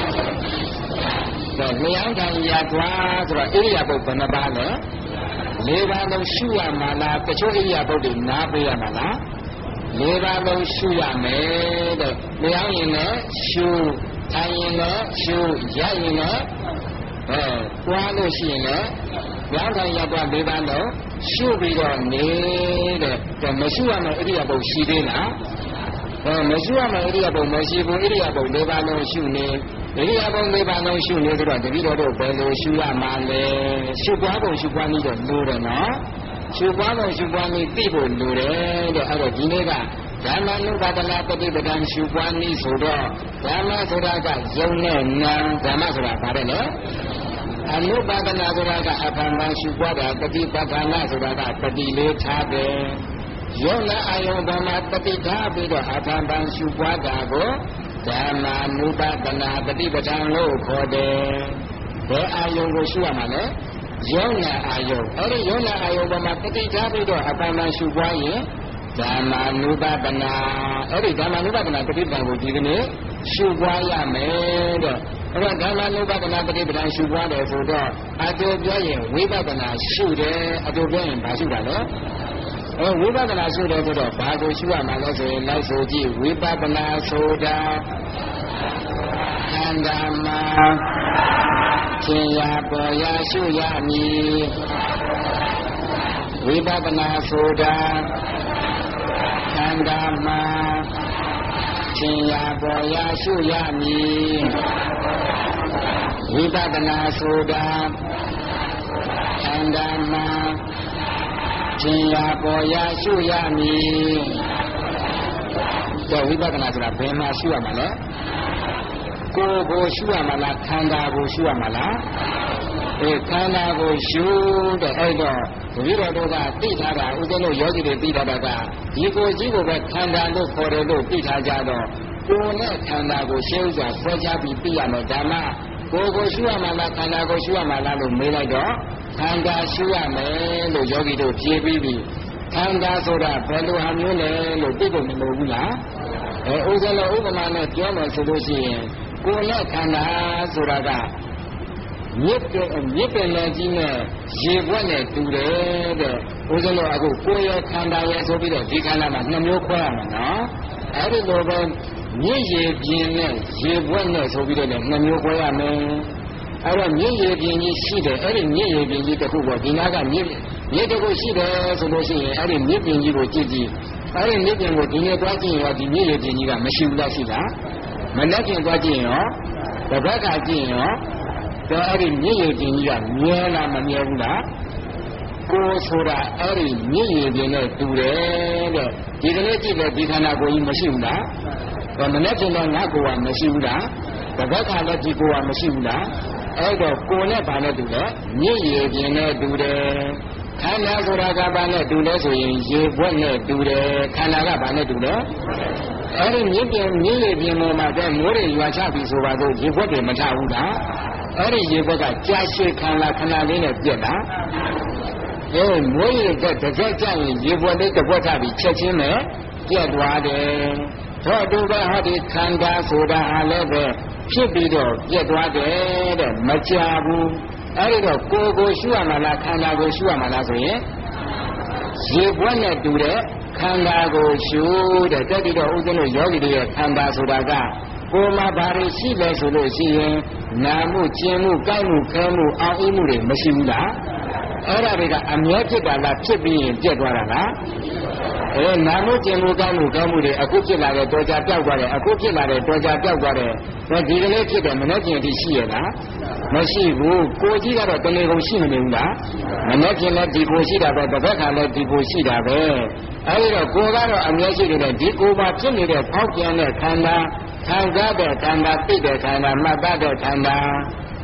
ဒါလျံထိုင်ရကွာဆိုတော့ဣရိယာပုတ်ဘယ်နှပါလဲလေးပါးလုံးရှုရမှာလားတချို့ဣရိယာပုတ်တွေနားပေးရမှာလားလေးပါးလုံးရှုရမယ်တဲ့လျောင်းရင်လည်းရှုထိုင်ရင်လည်းရှုရရင်လည်းအဲတွားလို့ရှိရင်လည်းလျောင်းထိုင်ရတော့လေးပါးလုံးရှုပြီးတော့နေတဲ့ဒါမရှုရမယ်ဣရိယာပုတ်ရှိသေးလားအဲမရှုရမယ်ဣရိယာပုတ်မရှိဘူးဣရိယာပုတ်လေးပါးလုံးရှုနေဣရိယာပုတ်လေးပါးလုံးရှုနေဆိုတော့တပည့်တော်တို့ဘယ်လိုရှုရမှာလဲရှုပွားပုံရှုပွားနည်းတော့လိုတယ်နော်ရှုပွားပုံရှုပွားနည်းသိဖို့လိုတယ်တဲ့အဲ့တော့ဒီနေ့ကဓမ္မနုပါဒနာပฏิပဒံရှုပွားနည်းဆိုတော့ဓမ္မဆိုတာကယုံနဲ့နာဓမ္မဆိုတာဘာလဲလဲအနုပါဒနာဆိုတာကအဖန်ဖန်ရှုပွားတာပฏิပဒနာဆိုတာကပฏิလေးထားတယ်ယုံနဲ့အာယုံဓမ္မပฏิထားပြီးတော့အဖန်ဖန်ရှုပွားတာကိုဓမ္မာနုပါဒနာပฏิပဒံလို့ခေါ်တယ်။ဘယ်အာယုံကိုရှုရမှာလဲ။ယုံနာအာယုံအဲ့ဒီယုံနာအာယုံပေါ်မှာပฏิထားပြီးတော့အပန္နရှုပွားရင်ဓမ္မာနုပါဒနာအဲ့ဒီဓမ္မာနုပါဒနာပฏิပဒံကိုဒီကနေ့ရှုပွားရမယ်တဲ့။အဲ့တော့ဓမ္မာနုပါဒနာပฏิပဒံရှုပွားတယ်ဆိုတော့အတူပြောရင်ဝိပဿနာရှုတယ်အတူပြောရင်ဘာရှုတာလဲ။အဲဝိပဿနာရှုတယ်ဆိုတော့ဘာကိုရှုရမှာလဲဆိုရင်လိုက်ဆိုကြည့်ဝိပဿနာဆိုတာခန္ဓာမှာသင်ရပေါ်ရရှုရမည်ဝိပဿနာဆိုတာခန္ဓာမှာသင်ရပေါ်ရရှုရမည်ဝိပဿနာဆိုတာခန္ဓာမှာသင်ရပေါ်ရရှုရမည်တော့ဝိပဿနာဆိုတာဘယ်မှာရှုရမှာလဲကိုယ်ကိုရှုရမှာလားခန္ဓာကိုရှုရမှာလားအဲခန္ဓာကိုရှုတဲ့အဲ့တော့တပည့်တော်တို့ကသိထားတာဥဒ္ဒလို့ယောဂီတွေသိထားတာကဒီကိုယ်ကြီးကိုပဲခန္ဓာလို့ခေါ်တယ်လို့သိထားကြတော့ကိုယ်နဲ့ခန္ဓာကိုရှင်းဥစွာဆွဲခြားပြီးသိရမယ်ဓမ္မကိုယ်ကိုရှုရမှာလားခန္ဓာကိုရှုရမှာလားလို့မေးလိုက်တော့ခန္ဓာရှုရမယ်လို့ယောဂီတို့ဖြေပြီးပြီခန္ဓာဆိုတာဘယ်လိုဟာမျိုးလဲလို့သိဖို့မလိုဘူးလားအဲဥစ္စာလို့ဥပမာနဲ့ပြောမယ်ဆိုလို့ရှိရင်ကိုယ်နဲ့ခန္ဓာဆိုတာကမြစ်မြစ်ပင်လည်းကြီးနဲ့ရေဘွက်နဲ့တူတယ်တဲ့ဥစ္စာလို့အခုကိုယ်ရဲ့ခန္ဓာရဲ့ဆိုပြီးတော့ဒီခန္ဓာမှာနှစ်မျိုးခွဲရမှာနော်အဲဒီလိုပဲမြစ်ရေပြင်းနဲ့ရေဘွက်နဲ့ဆိုပြီးတော့လည်းနှစ်မျိုးခွဲရမယ်အဲ့တော့မြင့်ရည်ပြင်းကြီးရှိတယ်အဲ့ဒီမြင့်ရည်ပြင်းကြီးတစ်ခုပေါ့ဒီနာကမြင့်မြင့်တစ်ခုရှိတယ်ဆိုလို့ရှိရင်အဲ့ဒီမြင့်ပြင်းကြီးကိုကြည့်ကြည့်အဲ့ဒီမြင့်ပြင်းကိုဒီနေ့သွားကြည့်ရင်ရောဒီမြင့်ရည်ပြင်းကြီးကမရှိဘူးလားရှိလားမနဲ့ကျင်သွားကြည့်ရင်ရောတစ်ဘက်ကကြည့်ရင်ရောတော့အဲ့ဒီမြင့်ရည်ပြင်းကြီးကမြဲလားမမြဲဘူးလားကိုယ်ဆိုတာအဲ့ဒီမြင့်ရည်ပြင်းနဲ့တူတယ်တဲ့ဒီကနေ့ကြည့်တယ်ဒီခန္ဓာကိုယ်ကြီးမရှိဘူးလားတော့မနဲ့ကျင်တော့ငါကိုယ်ကမရှိဘူးလားတစ်ဘက်ကလည်းဒီကိုယ်ကမရှိဘူးလားအဲ့တော့ကိုယ်နဲ့ဘာနဲ့တူလဲမြင့်ရည်ပြင်းနဲ့တူတယ်ခန္ဓာဆိုတာကဘာနဲ့တူလဲဆိုရင်ရေဘွက်နဲ့တူတယ်ခန္ဓာကဘာနဲ့တူလဲအဲ့ဒီမြင့်ပြင်းမြင့်ရည်ပြင်းပေါ်မှာတဲ့မိုးတွေရွာချပြီးဆိုပါတော့ရေဘွက်တွေမထဘူးလားအဲ့ဒီရေဘွက်ကကြာရှည်ခန္ဓာခန္ဓာလေးနဲ့ပြက်တာအဲမိုးရည်ကတစ်ကြက်ကြရင်ရေဘွက်လေးတစ်ဘွက်ထပြီးချက်ချင်းနဲ့ပြက်သွားတယ်တော့တူပဲဟောဒီခန္ဓာဆိုတာဟာလည်းပဲဖြစ်ပြီးတော့ပြက်သွားတယ်တဲ့မကြဘူးအဲ့ဒီတော့ကိုယ်ကိုရှုရမှာလားခန္ဓာကိုရှုရမှာလားဆိုရင်ရေဘွက်နဲ့တူတဲ့ခန္ဓာကိုရှုတဲ့တက်ပြီးတော့ဥဒ္ဒလို့ယောဂီတွေရဲ့ခန္ဓာဆိုတာကကိုယ်မှာဘာတွေရှိလဲဆိုလို့ရှိရင်နာမှုကျင်မှုကြိုက်မှုခဲမှုအောင်းအီးမှုတွေမရှိဘူးလားအဲ့ဒါတွေကအမြဲဖြစ်တာလားဖြစ်ပြီးရင်ပြက်သွားတာလားအဲနာမှုကျင်မှုကြိုက်မှုခဲမှုတွေအခုဖြစ်လာတဲ့တော်ကြပြောက်သွားတယ်အခုဖြစ်လာတဲ့တော်ကြပြောက်သွားတယ်ဒီကလေးဖြစ်တယ်မနေ့ကျင်ဒီရှိရလားမရှိဘူးကိုကြီးကတော့တနေ့ကုန်ရှိမနေဘူးလားမနေ့ကျင်လည်းဒီကိုရှိတာပဲတစ်ဘက်ကလည်းဒီကိုရှိတာပဲအဲဒီတော့ကိုကတော့အမြဲရှိတယ်ဒီကိုပါဖြစ်နေတဲ့ဖောက်ပြန်တဲ့ခန္ဓာခံစားတဲ့ခန္ဓာသိတဲ့ခန္ဓာမှတ်သားတဲ့ခန္ဓာ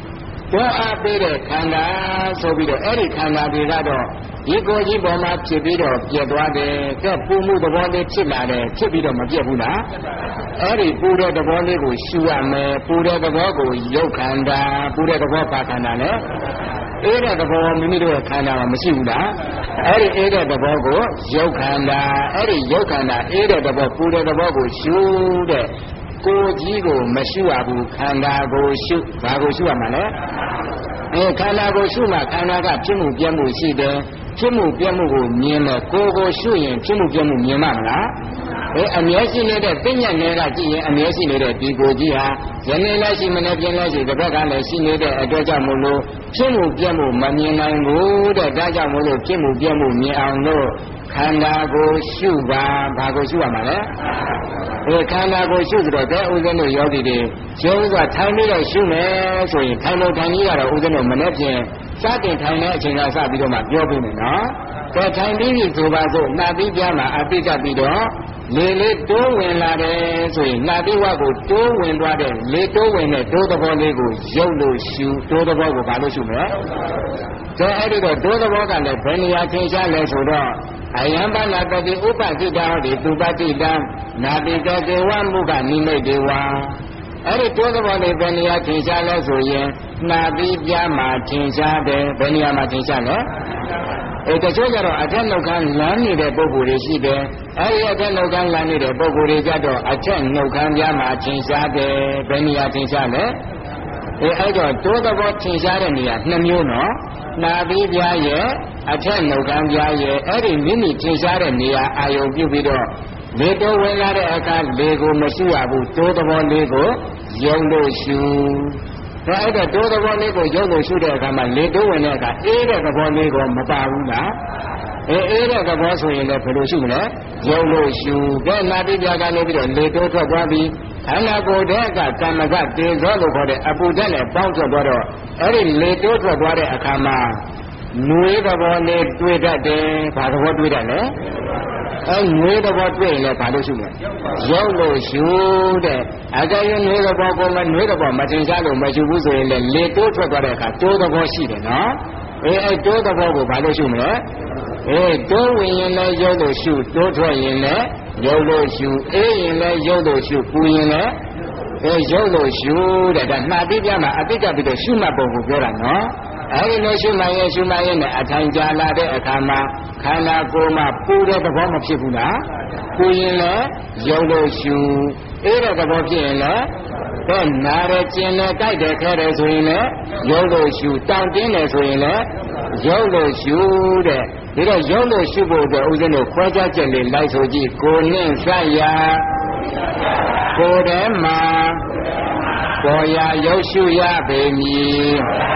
တွန်းအားပေးတဲ့ခန္ဓာဆိုပြီးတော့အဲ့ဒီခန္ဓာတွေကတော့ဒီကိုယ်ကြီးပေါ်မှာဖြစ်ပြီးတော့ပြက်သွားတယ်ကဲပူမှုသဘောလေးဖြစ်လာတယ်ဖြစ်ပြီးတော့မပြက်ဘူးလားအဲ့ဒီပူတဲ့သဘောလေးကိုရှုရမယ်ပူတဲ့သဘောကိုရုပ်ခန္ဓာပူတဲ့သဘောပါခန္ဓာနဲ့အေးတဲ့သဘောမိမိတို့ရဲ့ခန္ဓာမှာမရှိဘူးလားအဲ့ဒီအေးတဲ့သဘောကိုရုပ်ခန္ဓာအဲ့ဒီရုပ်ခန္ဓာအေးတဲ့သဘောပူတဲ့သဘောကိုရှုတဲ့ကိုယ်ကြီးကိုမရှုရဘူးခန္ဓာကိုရှုဘာကိုရှုရမှာလဲအဲခန္ဓာကိုရှုမှခန္ဓာကဖြစ်မှုပြက်မှုရှိတယ်ဖြစ်မှုပြက်မှုကိုမြင်မယ်ကိုယ်ကိုရှုရင်ဖြစ်မှုပြက်မှုမြင်မှာမလားအဲအမျက်ရှိနေတဲ့သိဉ္ဇနယ်ကကြည့်ရင်အမျက်ရှိနေတဲ့ဒီကိုကြီးဟာယနေ့လည်းရှိမနေ့ပြင်လည်းရှိတစ်ဘက်ကလည်းရှိနေတဲ့အတွက်ကြောင့်မို့လို့ဖြစ်မှုပြက်မှုမမြင်နိုင်ဘူးတဲ့ဒါကြောင့်မို့လို့ဖြစ်မှုပြက်မှုမြင်အောင်လို့ခန္ဓာကိုရှုပါဘာကိုရှုရမှာလဲအဲခန္ဓာကိုရှုဆိုတော့တဲ့ဥစဉ်တို့ယောဂီတွေရှင်းဥစွာထိုင်ပြီးတော့ရှုမယ်ဆိုရင်ထိုင်လို့ထိုင်ကြီးကတော့ဥစဉ်တို့မနေ့ပြင်စတင်ထိုင်တဲ့အချိန်ကစပြီးတော့မှပြောပြမယ်နော်ကဲထိုင်ပြီးပြီဆိုပါစို့နှာပြီးပြမှာအပိကပြီးတော့လေလေးတိုးဝင်လာတယ်ဆိုရင်နှာပြီးဝကိုတိုးဝင်သွားတဲ့လေတိုးဝင်တဲ့တိုးသဘောလေးကိုရုပ်လို့ရှုတိုးသဘောကိုဘာလို့ရှုမလဲကဲအဲ့ဒီတော့တိုးသဘောကလည်းဘယ်နေရာသင်ရှားလဲဆိုတော့အယံပနာပတိဥပတိတာဟောဒီသူပတိတံနာတိကကေဝမုခနိမိတ်တေဝအဲ့ဒီတိုးသဘောလေးဘယ်နေရာသင်ရှားလဲဆိုရင်နှာပြီးပြမှာသင်ရှားတယ်ဘယ်နေရာမှာသင်ရှားလဲအဲတချို့ကျတော့အထက်နှုတ်ခမ်းလမ်းနေတဲ့ပုံကိုယ်တွေရှိတယ်အဲဒီအထက်နှုတ်ခမ်းလမ်းနေတဲ့ပုံကိုယ်တွေကြတော့အထက်နှုတ်ခမ်းပြမှာသင်ရှားတယ်ဘယ်နေရာသင်ရှားလဲအဲအဲ့တော့တိုးသဘောသင်ရှားတဲ့နေရာနှစ်မျိုးနော်နှာပြီးပြရဲ့အထက်နှုတ်ခမ်းပြရဲ့အဲ့ဒီမိမိသင်ရှားတဲ့နေရာအာယုံပြုပြီးတော့လေတိုးဝင်လာတဲ့အခါလေကိုမရှိရဘူးတိုးသဘောလေးကိုယုံလို့ရှုဒါအဲ့တော့တိုးသဘောလေးကိုရုပ်လို့ရှုတဲ့အခါမှာလေတိုးဝင်တဲ့အခါအေးတဲ့သဘောလေးကိုမပါဘူးလားအေးအေးတဲ့သဘောဆိုရင်လည်းဘယ်လိုရှုမလဲရုပ်လို့ရှုကဲနာတိပြကနေပြီးတော့လေတိုးထွက်သွားပြီးခန္ဓာကိုယ်တည်းကကမ္မကတေဇောလို့ခေါ်တဲ့အပူဓာတ်နဲ့ပေါင်းထွက်သွားတော့အဲ့ဒီလေတိုးထွက်သွားတဲ့အခါမှာနွေးသဘောလေးတွေ့တတ်တယ်ဘာသဘောတွေ့တတ်လဲအဲငွေသဘောတွေ့ရင်လည်းဘာလို့ရှုမလဲရုပ်လို့ရှုတဲ့အကြရင်ငွေသဘောကိုမငွေသဘောမသင်ရှားလို့မရှုဘူးဆိုရင်လည်းလေတိုးထွက်သွားတဲ့အခါတိုးသဘောရှိတယ်နော်အဲအဲတိုးသဘောကိုဘာလို့ရှုမလဲအဲတိုးဝင်ရင်လည်းရုပ်လို့ရှုတိုးထွက်ရင်လည်းရုပ်လို့ရှုအေးရင်လည်းရုပ်လို့ရှုပူရင်လည်းအဲရုပ်လို့ရှုတဲ့ဒါနှာပြီးပြမှာအတိတ်ကပြီးတော့ရှုမှတ်ပုံကိုပြောတာနော်အဲဒီလိုရှုမှတ်ရင်ရှုမှတ်ရင်နဲ့အထိုင်ကြာလာတဲ့အခါမှာခန္ဓာကိုယ်မှာပူတဲ့သဘောမဖြစ်ဘူးလားပူရင်လည်းရုပ်လို့ရှုအေးတဲ့သဘောဖြစ်ရင်လည်းအဲနားရကျင်တယ်ကြိုက်တယ်ခဲတယ်ဆိုရင်လည်းရုပ်လို့ရှုတောင့်တင်းတယ်ဆိုရင်လည်းရုပ်လို့ရှုတဲ့ဒီတော့ရုပ်လို့ရှုဖို့အတွက်ဥစဉ်တို့ခွဲခြားချက်လေးလိုက်ဆိုကြည့်ကိုနှင့်ဆက်ရာကိုယ်ထဲမှာပေါ်ရာရုပ်ရှုရပေမည်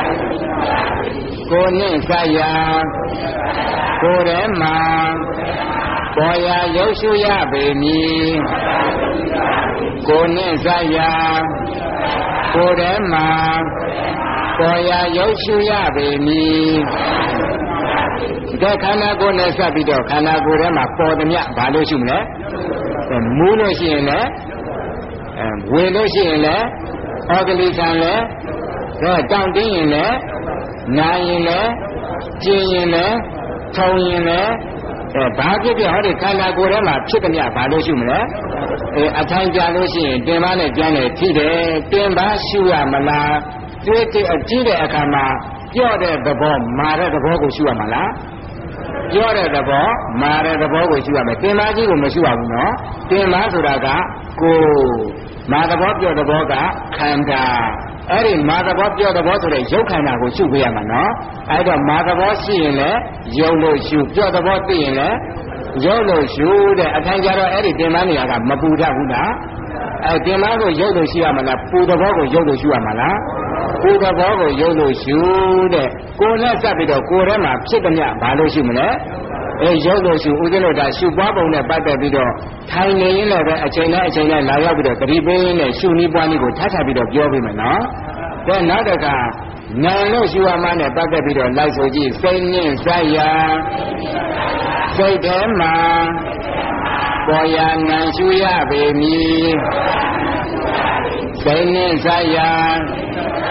ကိုနှင့်ဆက်ရာကိုယ်ထဲမှာပေါ်ရာရုပ်ရှုရပေမည်ကိုနှင့်ဆက်ရာကိုယ်ထဲမှာပေါ်ရာရုပ်ရှုရပေမည်ဒါခန္ဓာကိုယ်နဲ့ဆက်ပြီးတော့ခန္ဓာကိုယ်ထဲမှာပေါ်သမျှဘာလို့ရှုမလဲမူးလို့ရှိရင်လည်းဝေလို့ရှိရင်လည်းဩဂလိခံလည်းဒါတောင့်တင်းရင်လည်းနာရင်လည်းကျင်ရင်လည်းထုံရင်လည်းအဲဘာဖြစ်ဖြစ်ဟောဒီခန္ဓာကိုယ်ထဲမှာဖြစ်သမျှဘာလို့ရှုမလဲအဲအထိုင်ကြလို့ရှိရင်တင်ပါနဲ့ကြမ်းတယ်ထိတယ်တင်ပါရှုရမလားတွေးတဲ့အကြည့်တဲ့အခါမှာပြော့တဲ့သဘောမာတဲ့သဘောကိုရှုရမှာလားပြောတဲ့သဘောမာတဲ့သဘောကိုရှုရမယ်တင်ပါကြီးကိုမရှုရဘူးနော်တင်ပါဆိုတာကကိုယ်မာသဘောပြော့သဘောကခန္ဓာအဲ့ဒီမာသဘောပြော့သဘောဆိုတဲ့ရုပ်ခန္ဓာကိုရှုပေးရမှာနော်အဲ့တော့မာသဘောရှိရင်လည်းရုပ်လို့ရှုပြော့သဘောသိရင်လည်းရုပ်လို့ရှုတဲ့အထိုင်ကြတော့အဲ့ဒီတင်ပါနေရာကမပူတတ်ဘူးလားအဲတင်ပါကိုရုပ်လို့ရှုရမှာလားပူသဘောကိုရုပ်လို့ရှုရမှာလားပူသဘောကိုရုပ်လို့ရှုတဲ့ကိုယ်နဲ့စပ်ပြီးတော့ကိုယ်ထဲမှာဖြစ်သမျှဘာလို့ရှုမလဲအဲရုပ်လို့ရှုဦးဇင်းတို့ဒါရှုပွားပုံနဲ့ပတ်သက်ပြီးတော့ထိုင်နေရင်လည်းပဲအချိန်နဲ့အချိန်နဲ့လာရောက်ပြီးတော့တတိပေးနဲ့ရှုနည်းပွားနည်းကိုထပ်ထပ်ပြီးတော့ပြောပေးမယ်နော်။ဒါနောက်တစ်ခါနာလို့ရှုရမှနဲ့ပတ်သက်ပြီးတော့လိုက်ဆိုကြည့်စိတ်နဲ့ဆက်ရစိတ်ထဲမှာပေါ်ရနံရှုရပေမည်စိတ်နဲ့ဆက်ရ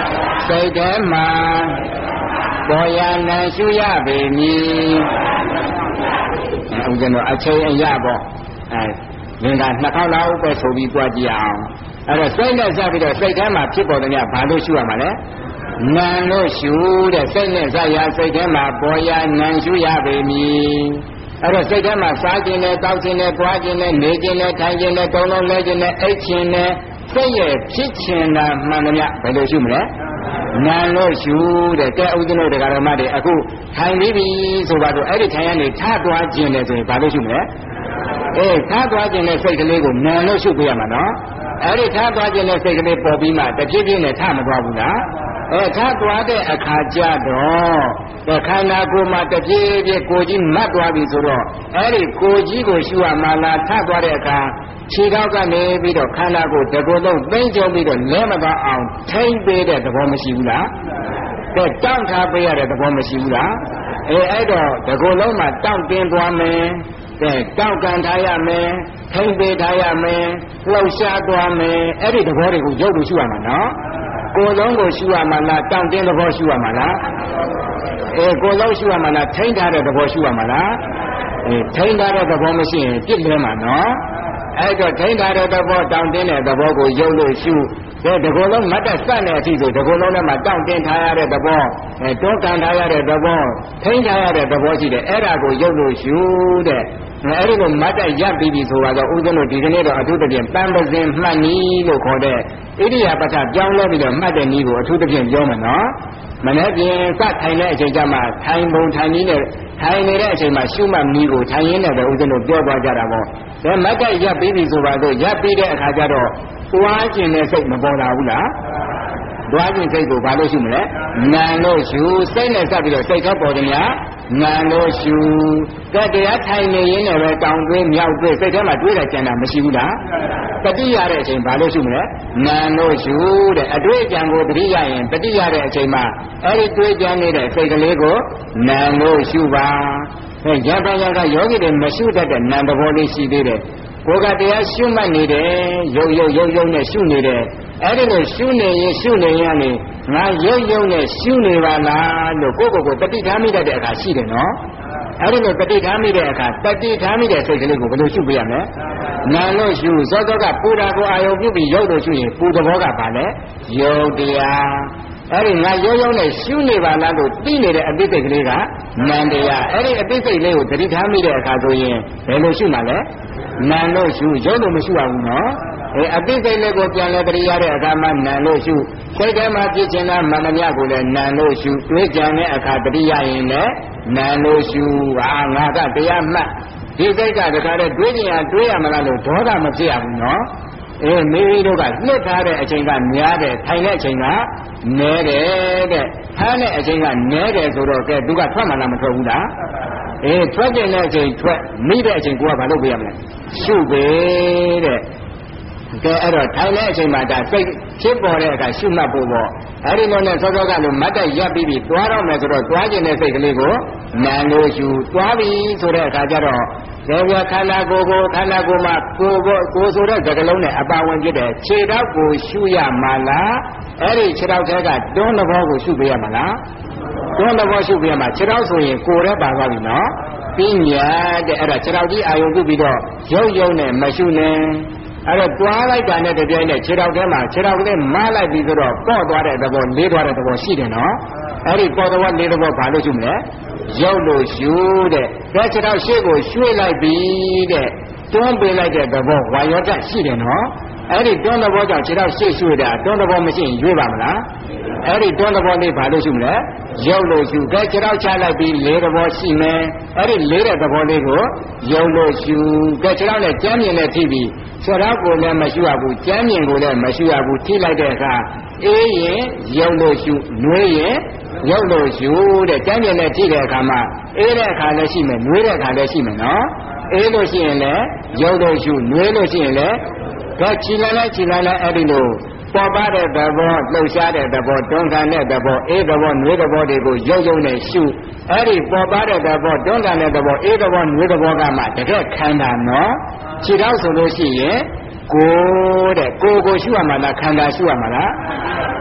စိတ်ထဲမှာပေါ်ရနံရှုရပေမည်ဦးဇင်းတို့အချိန်အရပေါ့အဲလင်္ကာနှစ်ခေါက်လောက်ပဲဆိုပြီးကြွားကြည့်အောင်အဲ့တော့စိတ်နဲ့စပ်ပြီးတော့စိတ်ထဲမှာဖြစ်ပေါ်တဲ့ညဘာလို့ရှုရမှာလဲနံလို့ရှုတဲ့စိတ်နဲ့စပ်ရစိတ်ထဲမှာပေါ်ရနံရှုရပေမည်အဲ့တော့စိတ်ထဲမှာစားခြင်းနဲ့တောက်ခြင်းနဲ့ကြွားခြင်းနဲ့နေခြင်းနဲ့ထိုင်ခြင်းနဲ့တုံးလုံးလဲခြင်းနဲ့အိတ်ခြင်းနဲ့စိတ်ရဲ့ဖြစ်ခြင်းတာမှန်သမျှဘယ်လိုရှုမလဲနံလို့ရှုတဲ့ကဲဥဒ္ဒနုတရားဓမ္မတွေအခုထိုင်ပြီးပြီဆိုပါတော့အဲ့ဒီထိုင်ရနေထသွားခြင်းနဲ့ဆိုရင်ဘာလို့ရှုမလဲအေးထသွားခြင်းနဲ့စိတ်ကလေးကိုနံလို့ရှုပေးရမှာနော်အဲ့ဒီထသွားခြင်းနဲ့စိတ်ကလေးပေါ်ပြီးမှတဖြည်းဖြည်းနဲ့ထမသွားဘူးလားအဲထသွားတဲ့အခါကျတော့တခန္ဓာကိုယ်မှာတဖြည်းဖြည်းကိုကြီးမတ်သွားပြီဆိုတော့အဲ့ဒီကိုကြီးကိုရှုရမှာလားထသွားတဲ့အခါခြေထောက်ကနေပြီးတော့ခန္ဓာကိုယ်တကူလုံးသိမ့်ကျုံပြီးတော့လဲမသွားအောင်ထိမ့်ပေးတဲ့သဘောမရှိဘူးလားကဲတောင့်ထားပေးရတဲ့သဘောမရှိဘူးလားအဲအဲ့တော့တကူလုံးမှာတောင့်တင်းသွားမယ်ကဲတောင့်ကန်ထားရမယ်ထိမ့်ပေးထားရမယ်လှုပ်ရှားသွားမယ်အဲ့ဒီသဘောတွေကိုရုပ်လို့ရှုရမှာနော်ကိုယ်လုံးကိုရှုရမှာလားတောင့်တင်းသဘောရှုရမှာလားအဲကိုယ်လုံးရှုရမှာလားထိမ့်ထားတဲ့သဘောရှုရမှာလားအဲထိမ့်ထားတဲ့သဘောမရှိရင်ပြစ်လဲမှာနော်အဲ့တော့ထိမ့်ထားတဲ့သဘောတောင့်တင်းတဲ့သဘောကိုရုပ်လို့ရှုတဲ့ဒီကိုယ်လုံးမတ်တက်စက်နေအထိဆိုဒီကိုယ်လုံးထဲမှာတောင့်တင်းထားရတဲ့သဘောအဲတွန်းကန်ထားရတဲ့သဘောထိမ့်ထားရတဲ့သဘောရှိတယ်အဲ့ဒါကိုရုပ်လို့ရှုတဲ့အဲ့ဒီလိုမတ်တက်ရပ်ပြီးပြီဆိုတော့ဥဒ္ဒနုဒီကနေ့တော့အထူးသဖြင့်ပန်းပစင်မှတ်နည်းလို့ခေါ်တဲ့ဣရိယာပဋ္ဌပြောင်းလဲပြီးတော့မှတ်တဲ့နည်းကိုအထူးသဖြင့်ပြောမယ်နော်မနေ့ပြင်စထိုင်တဲ့အချိန်ကျမှထိုင်ပုံထိုင်နည်းနဲ့ထိုင်နေတဲ့အချိန်မှာရှုမှတ်နည်းကိုထိုင်ရင်းနဲ့ပဲဥဒ္ဒနုပြောသွားကြတာပေါ့ဒါမတ်တက်ရပ်ပြီးပြီဆိုပါတော့ရပ်ပြီးတဲ့အခါကျတော့တွားကျင်တဲ့စိတ်မပေါ်လာဘူးလားတွားကျင်စိတ်ကိုဘာလို့ရှုမလဲနံလို့ရှုစိတ်နဲ့စပ်ပြီးတော့စိတ်ထဲပေါ်တယ်များနံလို့ရှုကဲတရားထိုင်နေရင်းနဲ့ပဲတောင်တွေးမြောက်တွေးစိတ်ထဲမှာတွေးတာကြံတာမရှိဘူးလားတတိရတဲ့အချိန်ဘာလို့ရှုမလဲနံလို့ရှုတဲ့အတွေ့အကြံကိုတတိရရင်တတိရတဲ့အချိန်မှာအဲ့ဒီတွေးကြံနေတဲ့စိတ်ကလေးကိုနံလို့ရှုပါအဲရပါရကယောဂီတွေမရှုတတ်တဲ့နံသဘောလေးရှိသေးတယ်ကိုယ်ကတရားရှုမှတ်နေတယ်ရုပ်ရုပ်ရုပ်ရုပ်နဲ့ရှုနေတယ်အဲ့ဒီလိုရှုနေရင်ရှုနေရင်ကနေငါရုပ်ရုပ်နဲ့ရှုနေပါလားလို့ကိုယ့်ကိုယ်ကိုတတိထားမိတတ်တဲ့အခါရှိတယ်နော်အဲ့ဒီလိုတတိထားမိတဲ့အခါတတိထားမိတဲ့စိတ်ကလေးကိုဘယ်လိုရှုပေးရမလဲနာလို့ရှုစောစောကပူတာကိုအာယုံပြုပြီးရုပ်လို့ရှုရင်ပူသဘောကဘာလဲယုတ်တရားအဲ့ဒီငါရုပ်ရုပ်နဲ့ရှုနေပါလားလို့သိနေတဲ့အပိစိတ်ကလေးကနန္တရားအဲ့ဒီအပိစိတ်လေးကိုတတိထားမိတဲ့အခါဆိုရင်ဘယ်လိုရှုမှာလဲနံလို့ရှုရုပ်လို့မရှုရဘူးနော်အဲအတိစိတ်လေးကိုပြန်လဲတရိရတဲ့အခါမှာနံလို့ရှုစိတ်ထဲမှာဖြစ်ခြင်းလားမန္တမြကိုလည်းနံလို့ရှုတွေးကြံတဲ့အခါတရိရရင်လည်းနံလို့ရှုဟာငါကတရားမှတ်ဒီစိတ်ကတခါတည်းတွေးကြရတွေးရမလားလို့ဒေါသမဖြစ်ရဘူးနော်အေးမိမိတို့ကလွတ်ထားတဲ့အချိန်ကများတယ်ထိုင်တဲ့အချိန်ကနည်းတယ်တဲ့ဖမ်းတဲ့အချိန်ကနည်းတယ်ဆိုတော့ကဲသူကထွက်မှလားမထွက်ဘူးလားအေးထွက်ကျင်တဲ့အချိန်ထွက်မိတဲ့အချိန်ကိုကဘာလုပ်ပေးရမလဲရှုပေးတဲ့ကဲအဲ့တော့ထိုင်တဲ့အချိန်မှာဒါစိတ်ဖြစ်ပေါ်တဲ့အခါရှုမှတ်ဖို့ပေါ့အဲ့ဒီလိုနဲ့စောစောကလို့မတ်တက်ရပ်ပြီးပြီးသွားတော့မယ်ဆိုတော့သွားကျင်တဲ့စိတ်ကလေးကိုနာလို့ရှုသွားပြီဆိုတဲ့အခါကျတော့ဒေဝခန္ဓာကိုယ်ကိုခန္ဓာကိုယ်မှာကိုယ်ကိုကိုယ်ဆိုတဲ့သကလုံးနဲ့အပါဝင်ဖြစ်တဲ့ခြေထောက်ကိုရှုရမှာလားအဲ့ဒီခြေထောက်ထဲကတွန်းသဘောကိုရှုပေးရမှာလားတွန်းသဘောရှုပေးရမှာခြေထောက်ဆိုရင်ကိုယ်ထဲပါသွားပြီနော်ပညာတဲ့အဲ့ဒါခြေထောက်ကြီးအာယုံပြုပြီးတော့ရုပ်ရုပ်နဲ့မရှုနဲ့အဲ့တော့တွားလိုက်တာနဲ့တပြိုင်နက်ခြေထောက်ထဲမှာခြေထောက်ကလေးမလိုက်ပြီးဆိုတော့ပေါ့သွားတဲ့သဘောလေးသွားတဲ့သဘောရှိတယ်နော်အဲ့ဒီပေါ့သွားလေးသဘောဘာလို့ရှုမလဲရုပ်လို့ရှုတဲ့ဒါခြေထောက်ရှေ့ကိုရွှေ့လိုက်ပြီးတဲ့တွန်းပေးလိုက်တဲ့သဘောဝါယောဓာတ်ရှိတယ်နော်အဲ့ဒီတွန်းသဘောကြောင့်ခြေထောက်ရှေ့ရွှေ့တာတွန်းသဘောမရှိရင်ရွေ့ပါမလားအဲ့ဒီတွန်းသဘောလေးဘာလို့ရှုမလဲရုပ်လို့ရှုဒါခြေထောက်ချလိုက်ပြီးလေးသဘောရှိမယ်အဲ့ဒီလေးတဲ့သဘောလေးကိုရုပ်လို့ရှုဒါခြေထောက်နဲ့ကြမ်းမြင်နဲ့ထိပြီးခြေထောက်ကိုလည်းမရှိရဘူးကြမ်းမြင်ကိုလည်းမရှိရဘူးထိလိုက်တဲ့အခါအေးရင်ရုပ်လို့ရှုနှွေးရင်ရုပ်လို့ရှုတဲ့ကြမ်းမြင်နဲ့ထိတဲ့အခါမှာအေးတဲ့အခါလည်းရှိမယ်နှွေးတဲ့အခါလည်းရှိမယ်နော်အေးလို့ရှိရင်လည်းရုပ်လို့ရှုနှွေးလို့ရှိရင်လည်းဒါခြိလာလိုက်ခြိလာလိုက်အဲ့ဒီလိုပေါ်ပါတဲ့သဘောလှုပ်ရှားတဲ့သဘောတွန်းကန်တဲ့သဘောအေးသဘောနှွေးသဘောတွေကိုရုပ်ရုပ်နဲ့ရှုအဲ့ဒီပေါ်ပါတဲ့သဘောတွန်းကန်တဲ့သဘောအေးသဘောနှွေးသဘောကမှတကယ်ခန္ဓာနော်ခြေထောက်ဆိုလို့ရှိရင်ကိုယ်တဲ့ကိုယ်ကိုရှုရမှာလားခန္ဓာရှုရမှာလား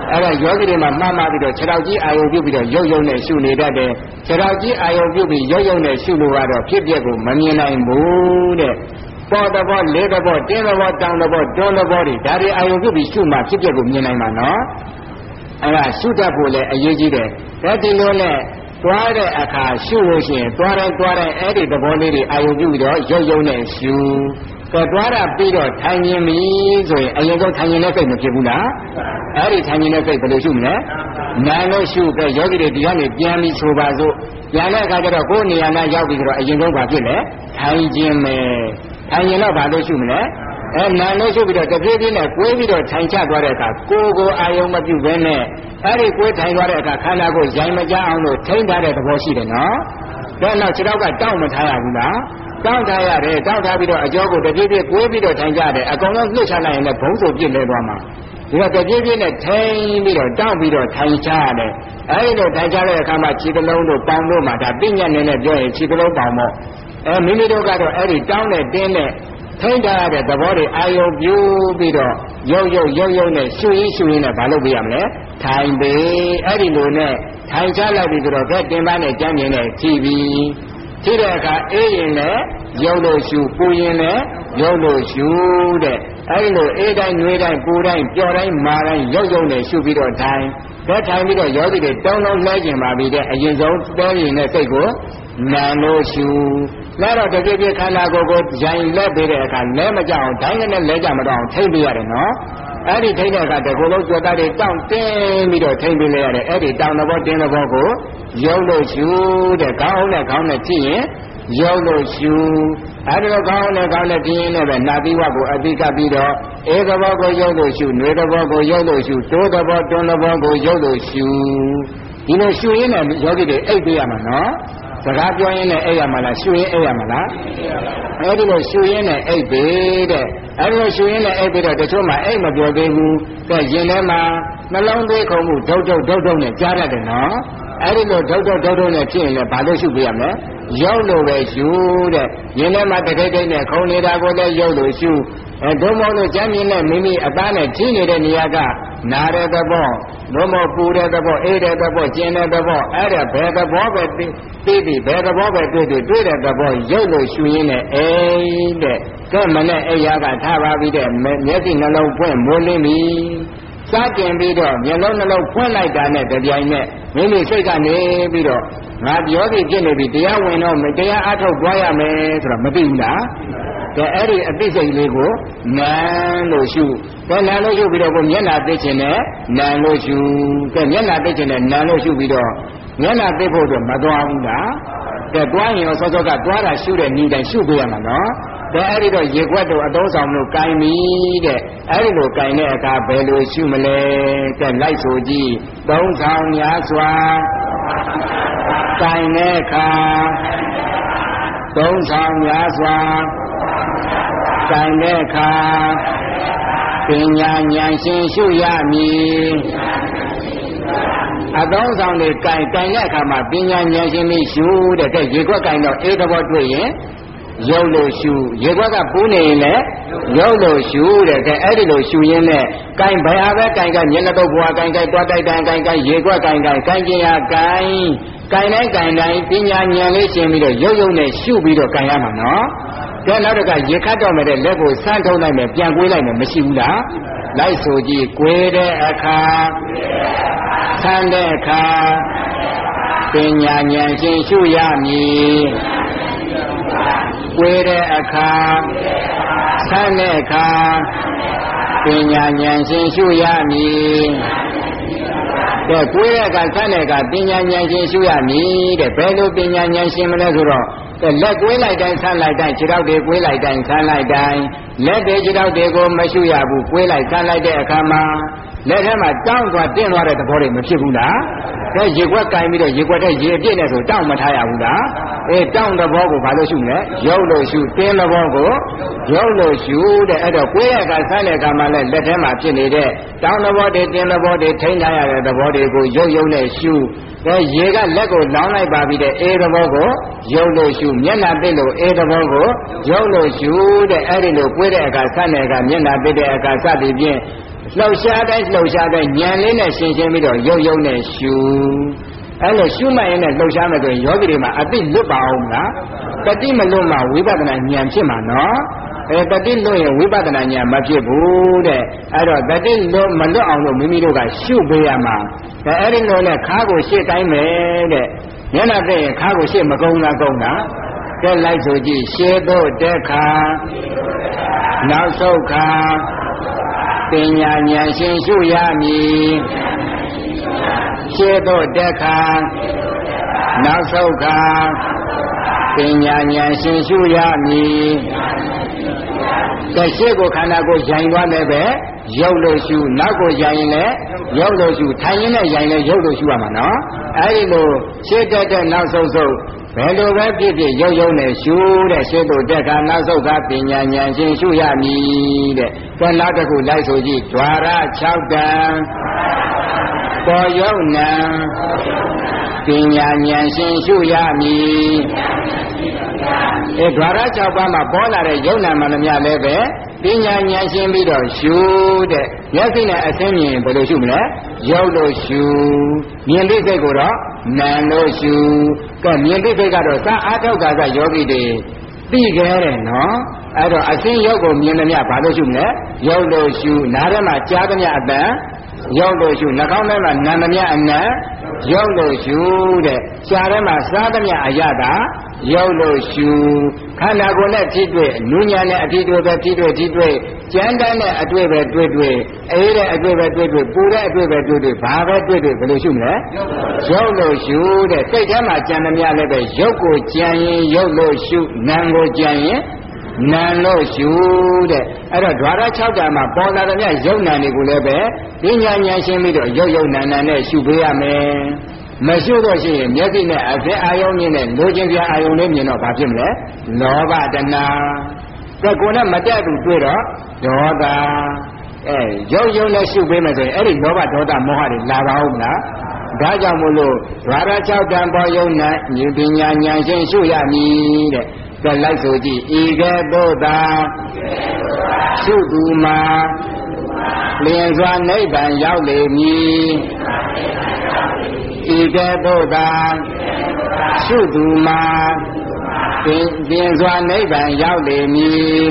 အဲ့ဒါယောဂီတွေမှာမှတ်မှပြီးတော့ခြေထောက်ကြီးအာယုံပြုပြီးတော့ရုပ်ရုပ်နဲ့ရှုနေတတ်တယ်ခြေထောက်ကြီးအာယုံပြုပြီးရုပ်ရုပ်နဲ့ရှုလို့ကတော့ဖြစ်ပျက်ကိုမမြင်နိုင်ဘူးတဲ့ပေါ်တဲ့ဘောလေးတဲ့ဘောတင်းတဲ့ဘောတောင်တဲ့ဘောတွန်းတဲ့ဘောတွေဒါတွေအာယုံပြုပြီးရှုမှဖြစ်ပျက်ကိုမြင်နိုင်မှာနော်အဲ့ဒါရှုတတ်ဖို့လည်းအရေးကြီးတယ်ဒါဒီလိုနဲ့တွားတဲ့အခါရှုလို့ရှိရင်တွားတိုင်းတွားတိုင်းအဲ့ဒီသဘောလေးတွေအာယုံပြုပြီးတော့ရုပ်ရုပ်နဲ့ရှုကဲတွားတာပြီးတော့ထိုင်ရင်ပြီဆိုရင်အရင်ဆုံးထိုင်ရင်လည်းစိတ်မဖြစ်ဘူးလားအဲ့ဒီထိုင်ရင်လည်းစိတ်ဘယ်လိုရှုမလဲနာလို့ရှုကဲယောဂီတွေဒီကနေပြန်ပြီးဆိုပါစို့ပြန်တဲ့အခါကျတော့ကိုယ်နေရာနဲ့ရောက်ပြီးတော့အရင်ဆုံးဘာဖြစ်လဲထိုင်ခြင်းပဲထိုင်ရင်တော့ဘာလို့ရှုမလဲအဲနာလို့ရှုပြီးတော့တပြေးပြေးနဲ့ကိုယ်ပြီးတော့ထိုင်ချသွားတဲ့အခါကိုယ်ကိုအာယုံမပြုဘဲနဲ့အဲ့ဒီကိုယ်ထိုင်သွားတဲ့အခါခန္ဓာကိုရိုင်မကြအောင်လို့ထိန်းထားတဲ့သဘောရှိတယ်နော်ဒါနောက်ခြေထောက်ကတောက်မထားရဘူးလားတောက်ထားရတယ်တောက်ထားပြီးတော့အကျောကိုတပြေးပြေးကိုယ်ပြီးတော့ထိုင်ကြတယ်အကောင်လုံးလှုပ်ချလိုက်ရင်လည်းဘုံဆိုပြစ်လဲသွားမှာဒီတော့တပြေးပြေးနဲ့ထိန်းပြီးတော့တောက်ပြီးတော့ထိုင်ချရတယ်အဲဒီလိုထိုင်ချတဲ့အခါမှာခြေတစ်လုံးတို့ပေါင်တို့မှာဒါပြညတ်နေနဲ့ပြောရင်ခြေတစ်လုံးပေါင်ပေါ့အဲမိမိတို့ကတော့အဲ့ဒီတောင်းနဲ့တင်းနဲ့ထိန်းထားရတဲ့သဘောတွေအာယုံပြုပြီးတော့ရုပ်ရုပ်ရုပ်ရုပ်နဲ့ရှုရင်းရှုရင်းနဲ့ဘာလုပ်ပေးရမလဲထိုင်ပေအဲ့ဒီလိုနဲ့ထိုင်ချလိုက်ပြီးတော့ကဲတင်ပန်းနဲ့ကြမ်းမြင်နဲ့ကြည့်ပြီးကြည့်တဲ့အခါအေးရင်လည်းရုပ်လို့ရှုပူရင်လည်းရုပ်လို့ရှုတဲ့အဲ့ဒီလိုအေးတိုင်းနှွေးတိုင်းပူတိုင်းပျော်တိုင်းမာတိုင်းရုပ်ရုပ်နဲ့ရှုပြီးတော့ထိုင်ကဲထိုင်ပြီးတော့ယောဂီတွေတုံးလုံးလဲကျင်ပါပြီတဲ့အရင်ဆုံးတဲရင်နဲ့စိတ်ကိုနာလို့ရှုလဲတော့တပြည့်ပြည့်ခန္ဓာကိုယ်ကိုရိုင်လဲပေးတဲ့အခါလဲမကြအောင်ဒိုင်းနဲ့လဲကြမတော့အောင်ထိမ့်ပေးရတယ်နော်အဲ့ဒီထိမ့်တဲ့အခါတကူလုံးကြွသားတွေတောင့်တင်းပြီးတော့ထိမ့်ပေးလိုက်ရတယ်အဲ့ဒီတောင်တဲ့ဘောတင်းတဲ့ဘောကိုရုပ်လို့ရှုတဲ့ခေါင်းနဲ့ခေါင်းနဲ့ကြည့်ရင်ရုပ်လို့ရှုအဲ့ဒီတော့ခေါင်းနဲ့ခေါင်းနဲ့ကြည့်ရင်လည်းပဲနာသီဝကိုအတိကပြီးတော့ဧကဘောကိုရုပ်လို့ရှုနှွေတဲ့ဘောကိုရုပ်လို့ရှုတိုးတဲ့ဘောတွန်းတဲ့ဘောကိုရုပ်လို့ရှုဒီလိုရှုရင်းနဲ့ယောဂီတွေအိပ်ပေးရမှာနော်စကားပြောရင်းနဲ့အိပ်ရမှာလားရှုရင်းအိပ်ရမှာလားအဲ့ဒီလိုရှုရင်းနဲ့အိပ်ပေးတဲ့အဲ့ဒီလိုရှုရင်းနဲ့အိပ်ပေးတော့တချို့မှအိပ်မပြောသေးဘူးတဲ့ရင်ထဲမှာနှလုံးသွေးခုန်မှုဒုတ်ဒုတ်ဒုတ်ဒုတ်နဲ့ကြားရတယ်နော်အဲ့ဒီလိုဒုတ်ဒုတ်ဒုတ်ဒုတ်နဲ့ဖြစ်ရင်လည်းဘာလို့ရှုပေးရမလဲရုပ်လို့ပဲရှုတဲ့ရင်ထဲမှာတတိတ်တိတ်နဲ့ခုန်နေတာကိုလည်းရုပ်လို့ရှုအဲဒုမောလို့ကြမ်းမြင်တဲ့မိမိအသားနဲ့ကြီးနေတဲ့နေရာကနာတဲ့သဘောဒုမောပူတဲ့သဘောအေးတဲ့သဘောကျင်တဲ့သဘောအဲ့ဒါဘယ်သဘောပဲသိပြီးဘယ်သဘောပဲတွေ့တွေ့တွေ့တဲ့သဘောရုပ်လို့ရှုရင်းနဲ့အေးတဲ့ကဲမနဲ့အိယာကထားပါပြီးတဲ့မျက်စိနှလုံးဖွင့်မိုးလင်းပြီစတင်ပြီးတော့မျက်လုံးနှလုံးဖွင့်လိုက်တာနဲ့တပြိုင်နက်မိမိစိတ်ကနေပြီးတော့ငါပြောပြီးဖြစ်နေပြီတရားဝင်တော့တရားအထုတ်သွားရမယ်ဆိုတော့မသိဘူးလားကဲအဲ့ဒီအသိစိတ်လေးကိုနာလို့ရှုကဲနာလို့ရှုပြီးတော့ကိုမျက်နှာသိချင်တဲ့နာလို့ရှုကဲမျက်နှာသိချင်တဲ့နာလို့ရှုပြီးတော့မျက်နှာသိဖို့တော့မသွားဘူးလားကဲတွားရင်ရောစောစောကတွားတာရှုတဲ့ဤတိုင်းရှုပေးရမှာနော်ဒါအဲ့ဒီတော့ရေခွက်တို့အသုံးဆောင်လို့ကင်ပြီတဲ့အဲ့ဒီလိုကင်တဲ့အခါဘယ်လိုရှုမလဲကဲလိုက်ဆိုကြည့်သုံးဆောင်များစွာကင်တဲ့အခါသုံးဆောင်များစွာကင်တဲ့အခါပညာဉာဏ်ရှင်ရှုရမည်အသုံးဆောင်တွေကင်ကင်တဲ့အခါမှာပညာဉာဏ်ရှင်ပြီးရှုတဲ့တဲ့ရေခွက်ကင်တော့အေးသဘောတွေ့ရင်ရုပ်လို့ရှုရေခွက်ကပူးနေရင်လည်းရုပ်လို့ရှုတဲ့ကဲအဲ့ဒီလိုရှုရင်းနဲ့ကင်ဘယ်ဟာပဲကင်ကမျက်နှာတော့ဘွားကင်ကင်တွားတိုက်တိုင်ကင်ကင်ရေခွက်ကင်ကင်ကင်ကျင်ရကင်ကင်တိုင်းကင်တိုင်းပညာဉာဏ်လေးရှင်းပြီးတော့ရုပ်ရုပ်နဲ့ရှုပြီးတော့ကင်ရမှာနော်ကဲနောက်တစ်ခါရေခတ်တော့မယ်တဲ့လက်ကိုစမ်းထုတ်လိုက်မယ်ပြန်ကွေးလိုက်မယ်မရှိဘူးလားလိုက်ဆိုကြည့်ကွေးတဲ့အခါဆန်းတဲ့အခါပညာဉာဏ်ရှင်းရှုရမည်ကွေးတဲ့အခါဆန်းတဲ့အခါပညာဉာဏ်ရှင်းရှုရမည်ကဲကွေးတဲ့အခါဆန်းတဲ့အခါပညာဉာဏ်ရှင်းရှုရမည်တဲ့ဘယ်လိုပညာဉာဏ်ရှင်းမလဲဆိုတော့လက်ကွေးလိုက်တိုင်းဆန်းလိုက်တိုင်းခြေထောက်တွေကွေးလိုက်တိုင်းဆန်းလိုက်တိုင်းလက်တွေခြေထောက်တွေကိုမရှုရဘူးကွေးလိုက်ဆန်းလိုက်တဲ့အခါမှာလက်ထဲမှာတောင်းသွားတင်းသွားတဲ့သဘောတွေမဖြစ်ဘူးလားကဲရေခွက်ကင်ပြီးတော့ရေခွက်တဲ့ရေအပြည့်နဲ့ဆိုတောင်းမထားရဘူးလားအေးတောင်းတဲ့ဘောကိုဘာလို့ရှုမလဲရုပ်လို့ရှုတင်းတဲ့ဘောကိုရုပ်လို့ရှုတဲ့အဲ့တော့ကိုယ့်ရဲ့ကဆန်းတဲ့အခါမှာလည်းလက်ထဲမှာဖြစ်နေတဲ့တောင်းတဲ့ဘောတွေတင်းတဲ့ဘောတွေထိန်းထားရတဲ့သဘောတွေကိုရုပ်ရုပ်နဲ့ရှုကဲရေကလက်ကိုလောင်းလိုက်ပါပြီးတဲ့အေးတဲ့ဘောကိုရုပ်လို့ရှုမျက်နှာပိတ်လို့အေးတဲ့ဘောကိုရုပ်လို့ရှုတဲ့အဲ့ဒီလိုကိုယ့်တဲ့အခါဆန်းတဲ့အခါမျက်နှာပိတ်တဲ့အခါစသည်ဖြင့်လှုပ်ရှားတိုင်းလှုပ်ရှားတိုင်းဉာဏ်လေးနဲ့ရှင်းရှင်းပြီးတော့ရုပ်ရုပ်နဲ့ရှုအဲ့လိုရှုမှတ်ရင်လည်းလှုပ်ရှားမယ်ဆိုရင်ယောဂီတွေမှာအသိလွတ်ပါအောင်လားတတိမလွတ်မှဝိပဿနာဉာဏ်ဖြစ်မှာနော်အဲတတိလွတ်ရင်ဝိပဿနာဉာဏ်မဖြစ်ဘူးတဲ့အဲ့တော့တတိလွတ်မလွတ်အောင်လို့မိမိတို့ကရှုပေးရမှာဒါအဲ့ဒီလိုနဲ့ခါကိုရှေ့တိုင်းမယ်တဲ့ညနာတဲ့ရင်ခါကိုရှေ့မကုန်းလားကုန်းလားကဲလိုက်ဆိုကြည့်ရှေ့သို့တက်ခါနောက်ဆုတ်ခါပညာဉာဏ်ရှင်ရှုရမည်ရှေ့သို့တက်ခါနောက်ဆုတ်ခါပညာဉာဏ်ရှင်ရှုရမည်ကဲရှေ့ကိုခန္ဓာကိုယ်ရိုင်သွားလည်းပဲရုပ်လို့ရှုနောက်ကိုရိုင်ရင်လည်းရုပ်လို့ရှုထိုင်ရင်လည်းရိုင်လည်းရုပ်လို့ရှုရမှာနော်အဲဒီလိုရှေ့တက်တဲ့နောက်ဆုတ်ဆုတ်ဘယ်လိုပဲဖြစ်ဖြစ်ရုပ်ရုပ်နဲ့ရှုတဲ့ရှေ့သို့တက်ခါနောက်ဆုတ်ခါပညာဉာဏ်ရှင်ရှုရမည်တဲ့ကဲနောက်တစ်ခုလိုက်ဆိုကြည့်ဓွာရ၆တန်ပေါ်ယုံနံပညာဉာဏ်ရှင်ရှုရမည်အဲဓွာရ၆ပါးမှာပေါ်လာတဲ့ယုံနံမှန်သမျှလည်းပဲပညာဉာဏ်ရှင်ပြီးတော့ရှုတဲ့မျက်စိနဲ့အသိမြင်ဘယ်လိုရှုမလဲရုပ်လို့ရှုမြင်သိစိတ်ကိုတော့နာမ်လို့ရှုကဲမြင်သိစိတ်ကတော့သာအာထောက်ကကယောဂီတွေသိခဲ့တယ်နော်အဲ့တော့အသိရုပ်ကိုမြင်သမျှဘာလို့ရှုမလဲရုပ်လို့ရှုနားထဲမှာကြားသမျှအတန်ရုပ်လို့ရှုနှာခေါင်းထဲမှာနာမ်သမျှအနံ့ရုပ်လို့ရှုတဲ့ရှားထဲမှာစားသမျှအရသာရုပ်လို့ရှုခန္ဓာကိုယ်နဲ့ထိတွေ့နုညာနဲ့အထိတွေ့ပဲထိတွေ့ထိတွေ့ကြမ်းတမ်းတဲ့အတွေ့ပဲတွေ့တွေ့အေးတဲ့အတွေ့ပဲတွေ့တွေ့ပူတဲ့အတွေ့ပဲတွေ့တွေ့ဘာပဲတွေ့တွေ့ဘယ်လိုရှုမလဲရုပ်လို့ရှုတဲ့စိတ်ထဲမှာကြံသမျှလည်းပဲရုပ်ကိုကြံရင်ရုပ်လို့ရှုနာမ်ကိုကြံရင်နာမ်လို့ရှုတဲ့အဲ့တော့ဓွာရ၆ဓာတ်မှာပေါ်လာသမျှရုပ်နာမ်တွေကိုလည်းပဲပညာဉာဏ်ရှင်းပြီးတော့ရုပ်ရုပ်နာမ်နာမ်နဲ့ရှုပေးရမယ်မရှိတော့ရှိရင်မျက်စိနဲ့အသင်အာယုံမြင်တဲ့လိုချင်ပြအာယုံလေးမြင်တော့ဘာဖြစ်မလဲလောဘတဏှာကဲကိုယ်နဲ့မတက်သူတွေ့တော့ဒေါသအဲရုပ်ရုပ်နဲ့ရှုပေးမယ်ဆိုရင်အဲ့ဒီလောဘဒေါသမောဟတွေလာပါဦးမလားဒါကြောင့်မို့လို့ဓွာရ၆တန်ပေါ်ယုံနဲ့ဉာဏ်ပညာဉာဏ်ရှင်းရှုရမည်တဲ့ကဲလိုက်ဆိုကြည့်ဤကဲ့သို့သာရှုသူမှာလျင်စွာနိဗ္ဗာန်ရောက်လေမည်ဤကဲ့သို့သာရှုသူမှာပင်ပင်စွာနိဗ္ဗာန်ရောက်လေမည်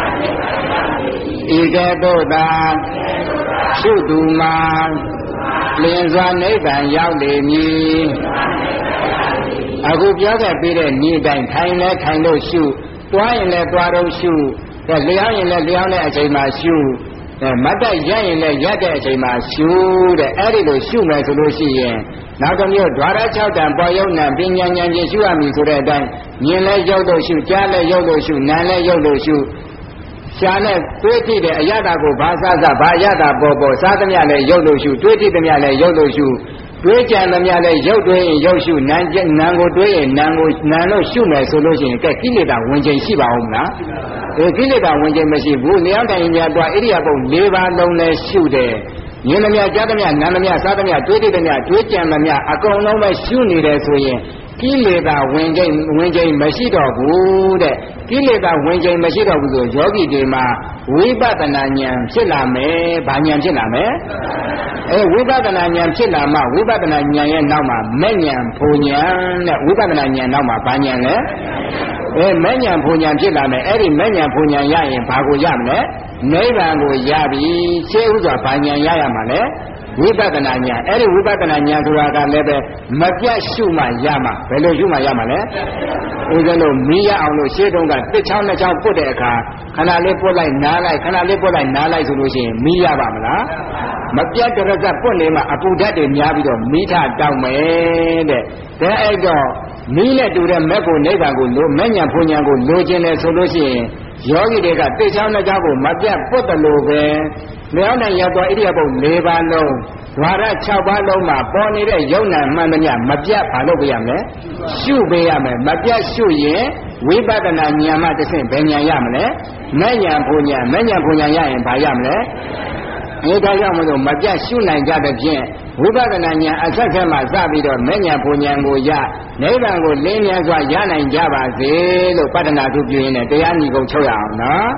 ဤကဲ့သို့သာရှုသူမှာလျင်စွာနိဗ္ဗာန်ရောက်လေမည်အခုပြောခဲ့ပြီးတဲ့ဤတိုင်းထိုင်လဲထိုင်လို့ရှုတွားရင်လဲတွားတော့ရှုလျောင်းရင်လဲလျောင်းတဲ့အချိန်မှာရှုမတ်တက်ရက်ရင်လည်းရက်တဲ့အချိန်မှာရှုတဲ့အဲ့ဒီလိုရှုမယ်ဆိုလို့ရှိရင်နောက်တစ်မျိုးဓွာရ၆တန်ပေါ်ယုံနံပညာဉာဏ်ဖြင့်ရှုရမည်ဆိုတဲ့အတိုင်းမြင်လဲရုပ်လို့ရှုကြားလဲရုပ်လို့ရှုနားလဲရုပ်လို့ရှုရှားနဲ့တွေးကြည့်တဲ့အရသာကိုဘာသာသာဘာအရသာပေါ်ပေါ်စားသမျှလဲရုပ်လို့ရှုတွေးကြည့်သမျှလဲရုပ်လို့ရှုတွေးကြံသမျှလဲရုပ်တွေးရင်ရုပ်ရှုနာမ်နာမ်ကိုတွေးရင်နာမ်ကိုနာမ်လို့ရှုမယ်ဆိုလို့ရှိရင်ကဲကိလေသာဝင်ချိန်ရှိပါဦးမလားဒီကိလေသာဝင်ချိန်မရှိဘူးလျောင်းတိုင်များတော့ဣရိယာပုတ်၄ပါးလုံးလဲရှုတယ်မြင်သမျှကြားသမျှနာမ်သမျှစားသမျှတွေးကြည့်သမျှတွေးကြံသမျှအကုန်လုံးပဲရှုနေတယ်ဆိုရင်ကိလေသာဝင်ချိန်ဝင်ချိန်မရှိတော့ဘူးတဲ့ကိလေသာဝင်ချိန်မရှိတော့ဘူးဆိုယောဂီတွေမှာဝိပဿနာဉာဏ်ဖြစ်လာမယ်။ဘာဉာဏ်ဖြစ်လာမလဲ။အဲဝိပဿနာဉာဏ်ဖြစ်လာမှဝိပဿနာဉာဏ်ရဲ့နောက်မှာမဲ့ဉာဏ်ဖူဉာဏ်တဲ့ဝိပဿနာဉာဏ်နောက်မှာဘာဉာဏ်လဲ။အဲမဲ့ဉာဏ်ဖူဉာဏ်ဖြစ်လာမယ်။အဲ့ဒီမဲ့ဉာဏ်ဖူဉာဏ်ရရင်ဘာကိုရမလဲ။နိဗ္ဗာန်ကိုရပြီ။ရှင်းဥစွာဘာဉာဏ်ရရမှာလဲ။ဝိပဿနာဉာဏ်အဲ့ဒီဝိပဿနာဉာဏ်ဆိုတာကလည်းပဲမပြတ်ရှုမှရမှာဘယ်လိုရှုမှရမှာလဲဦးဇင်းတို့မီးရအောင်လို့ရှေ့တုန်းကတစ်ချောင်းနှစ်ချောင်းပုတ်တဲ့အခါခဏလေးပုတ်လိုက်နားလိုက်ခဏလေးပုတ်လိုက်နားလိုက်ဆိုလို့ရှိရင်မီးရပါမလားမပြတ်တရဇက်ပုတ်နေမှအပူဓာတ်တွေများပြီးတော့မီးထတောက်မယ်တဲ့ဒါအဲ့တော့မီးနဲ့တူတဲ့မက်ကိုနိဗ္ဗာန်ကိုလိုမဲ့ညာဖုန်ညာကိုလိုချင်တယ်ဆိုလို့ရှိရင်ယောဂီတွေကတစ်ချောင်းနှစ်ချောင်းကိုမပြတ်ပုတ်တယ်လို့ပဲလျောင်းနိုင်ရတော့ဣရိယာပုတ်၄ပါးလုံးဓွာရ၆ပါးလုံးမှာပေါ်နေတဲ့ယုံနာမှန်သမျှမပြတ်ဘာလုပ်ပေးရမလဲရှုပေးရမယ်မပြတ်ရှုရင်ဝိပဿနာဉာဏ်မှတစ်ဆင့်ဘယ်ဉာဏ်ရမလဲမဲ့ဉာဏ်ဘုံဉာဏ်မဲ့ဉာဏ်ဘုံဉာဏ်ရရင်ဘာရမလဲအဲဒါကြောင့်မလို့မပြတ်ရှုနိုင်ကြတဲ့ဖြင့်ဝိပဿနာဉာဏ်အဆက်ဆက်မှစပြီးတော့မဲ့ဉာဏ်ဘုံဉာဏ်ကိုရနိဗ္ဗာန်ကိုလင်းမြန်စွာရနိုင်ကြပါစေလို့ပတ္တနာထုပြုရင်းနဲ့တရားညီကုန်ချုပ်ရအောင်နော်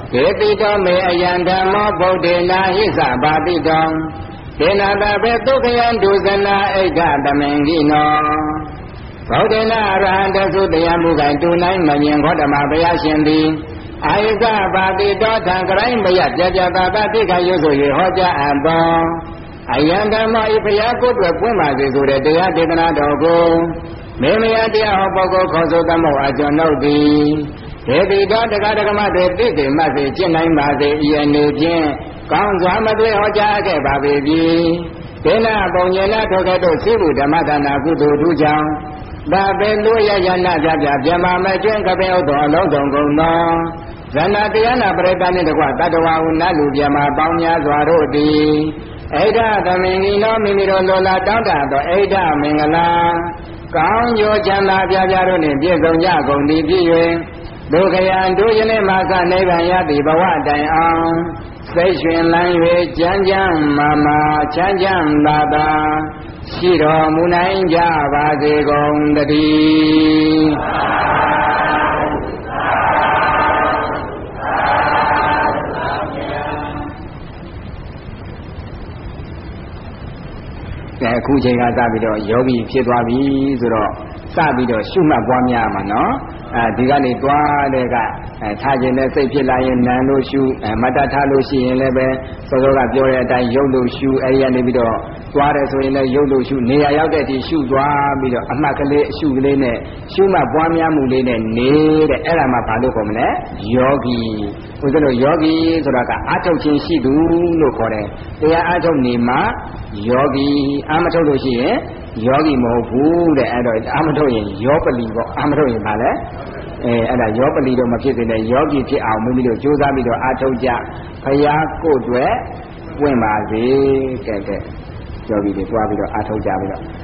ဒေတိတောမေအယံဓမ္မောဗုဒ္ဓေနာဟိသဘာတိတောဒေနာတဘေဒုက္ခယံဒုဇနာဣဒ္ဓသမင်ကိနောဗုဒ္ဓနာအရဟံတသုတယံမူကိုင်တူနိုင်မမြင်ခောဓမ္မဘုရားရှင်သည်အာယိသဘာတိတောထံကရိုင်းမယပြပြတာတာတိခရွဆို၍ဟောကြားအပ်သောအယံဓမ္မဤဘုရားကိုယ်တွင်ပွင့်ပါစေဆိုတဲ့တရားဒေသနာတော်ကိုမေမယတရားဟောပုဂ္ဂိုလ်ခေါ်ဆိုသမောအကျွန်ုပ်သည်ဒေတိတောတက္ကဒကမတွေသိသိမှစေကျင့်နိုင်ပါစေဤအနေဖြင့်ကောင်းစွာမသွေဟောကြားခဲ့ပါပေပြီဒေနပုံညနာထောကဲ့သို့သိဘူးဓမ္မဒါနာကုသိုလ်ထူးကြောင့်ဒါပဲလူရရနာကြပြပြမမကျွန်းကပင်ဥတော်အလုံးစုံကုန်သောဇဏတရားနာပရိသတ်နှင့်တကွတတ္တဝါဟုနတ်လူပြမပေါင်းများစွာတို့သည်ဣဒ္ဓသမင်္ဂိနောမိမိတို့လိုလားတောင်းတသောဣဒ္ဓမင်္ဂလာကောင်းကျိုးချမ်းသာပြပြတို့နှင့်ပြည့်စုံကြကုန်သည်ဖြစ်၍ဒုက္ခယံဒုယနေ့မှစနိဗ္ဗာန်ရသည်ဘဝတိုင်အောင်စိတ်ရွှင်လန်း၍ကြမ်းကြမ်းမာမာချမ်းချမ်းသာသာရှိတော်မူနိုင်ကြပါစေကုန်သတည်းအခုချိန်ကစပြီးတော့ယောဂီဖြစ်သွားပြီဆိုတော့စပြီးတော့ရှုမှတ်ပွားများမှာနော်အဲဒီကနေသွားတဲ့ကအဲထားခြင်းနဲ့စိတ်ဖြစ်လာရင်နာလို့ရှုအဲမတ္တထားလို့ရှိရင်လည်းပဲစောစောကပြောတဲ့အတိုင်းရုပ်လို့ရှုအဲဒီကနေပြီးတော့သွားတယ်ဆိုရင်လည်းရုပ်လို့ရှုနေရာရောက်တဲ့အထိရှုသွားပြီးတော့အမှတ်ကလေးအရှုကလေးနဲ့ရှုမှတ်ပွားများမှုလေးနဲ့နေတဲ့အဲ့ဒါမှဘာလို့ခေါ်မလဲယောဂီဦးဇင်းတို့ယောဂီဆိုတာကအာထုတ်ခြင်းရှိသူလို့ခေါ်တယ်တရားအာထုတ်နေမှယောဂီအာမထုတ်လို့ရှိရင်ယောဂီမဟုတ်ဘူးတဲ့အဲ့တော့အာမထုတ်ရင်ယောပလီပေါ့အာမထုတ်ရင်ဘာလဲအဲအဲ့ဒါယောပလီတော့မဖြစ်စေနဲ့ယောဂီဖြစ်အောင်မိမိတို့ကြိုးစားပြီးတော့အာထုတ်ကြဘုရားကိုယ်တွေ့ဝင်ပါစေကဲကဲယောဂီတွေတွားပြီးတော့အာထုတ်ကြပြီးတော့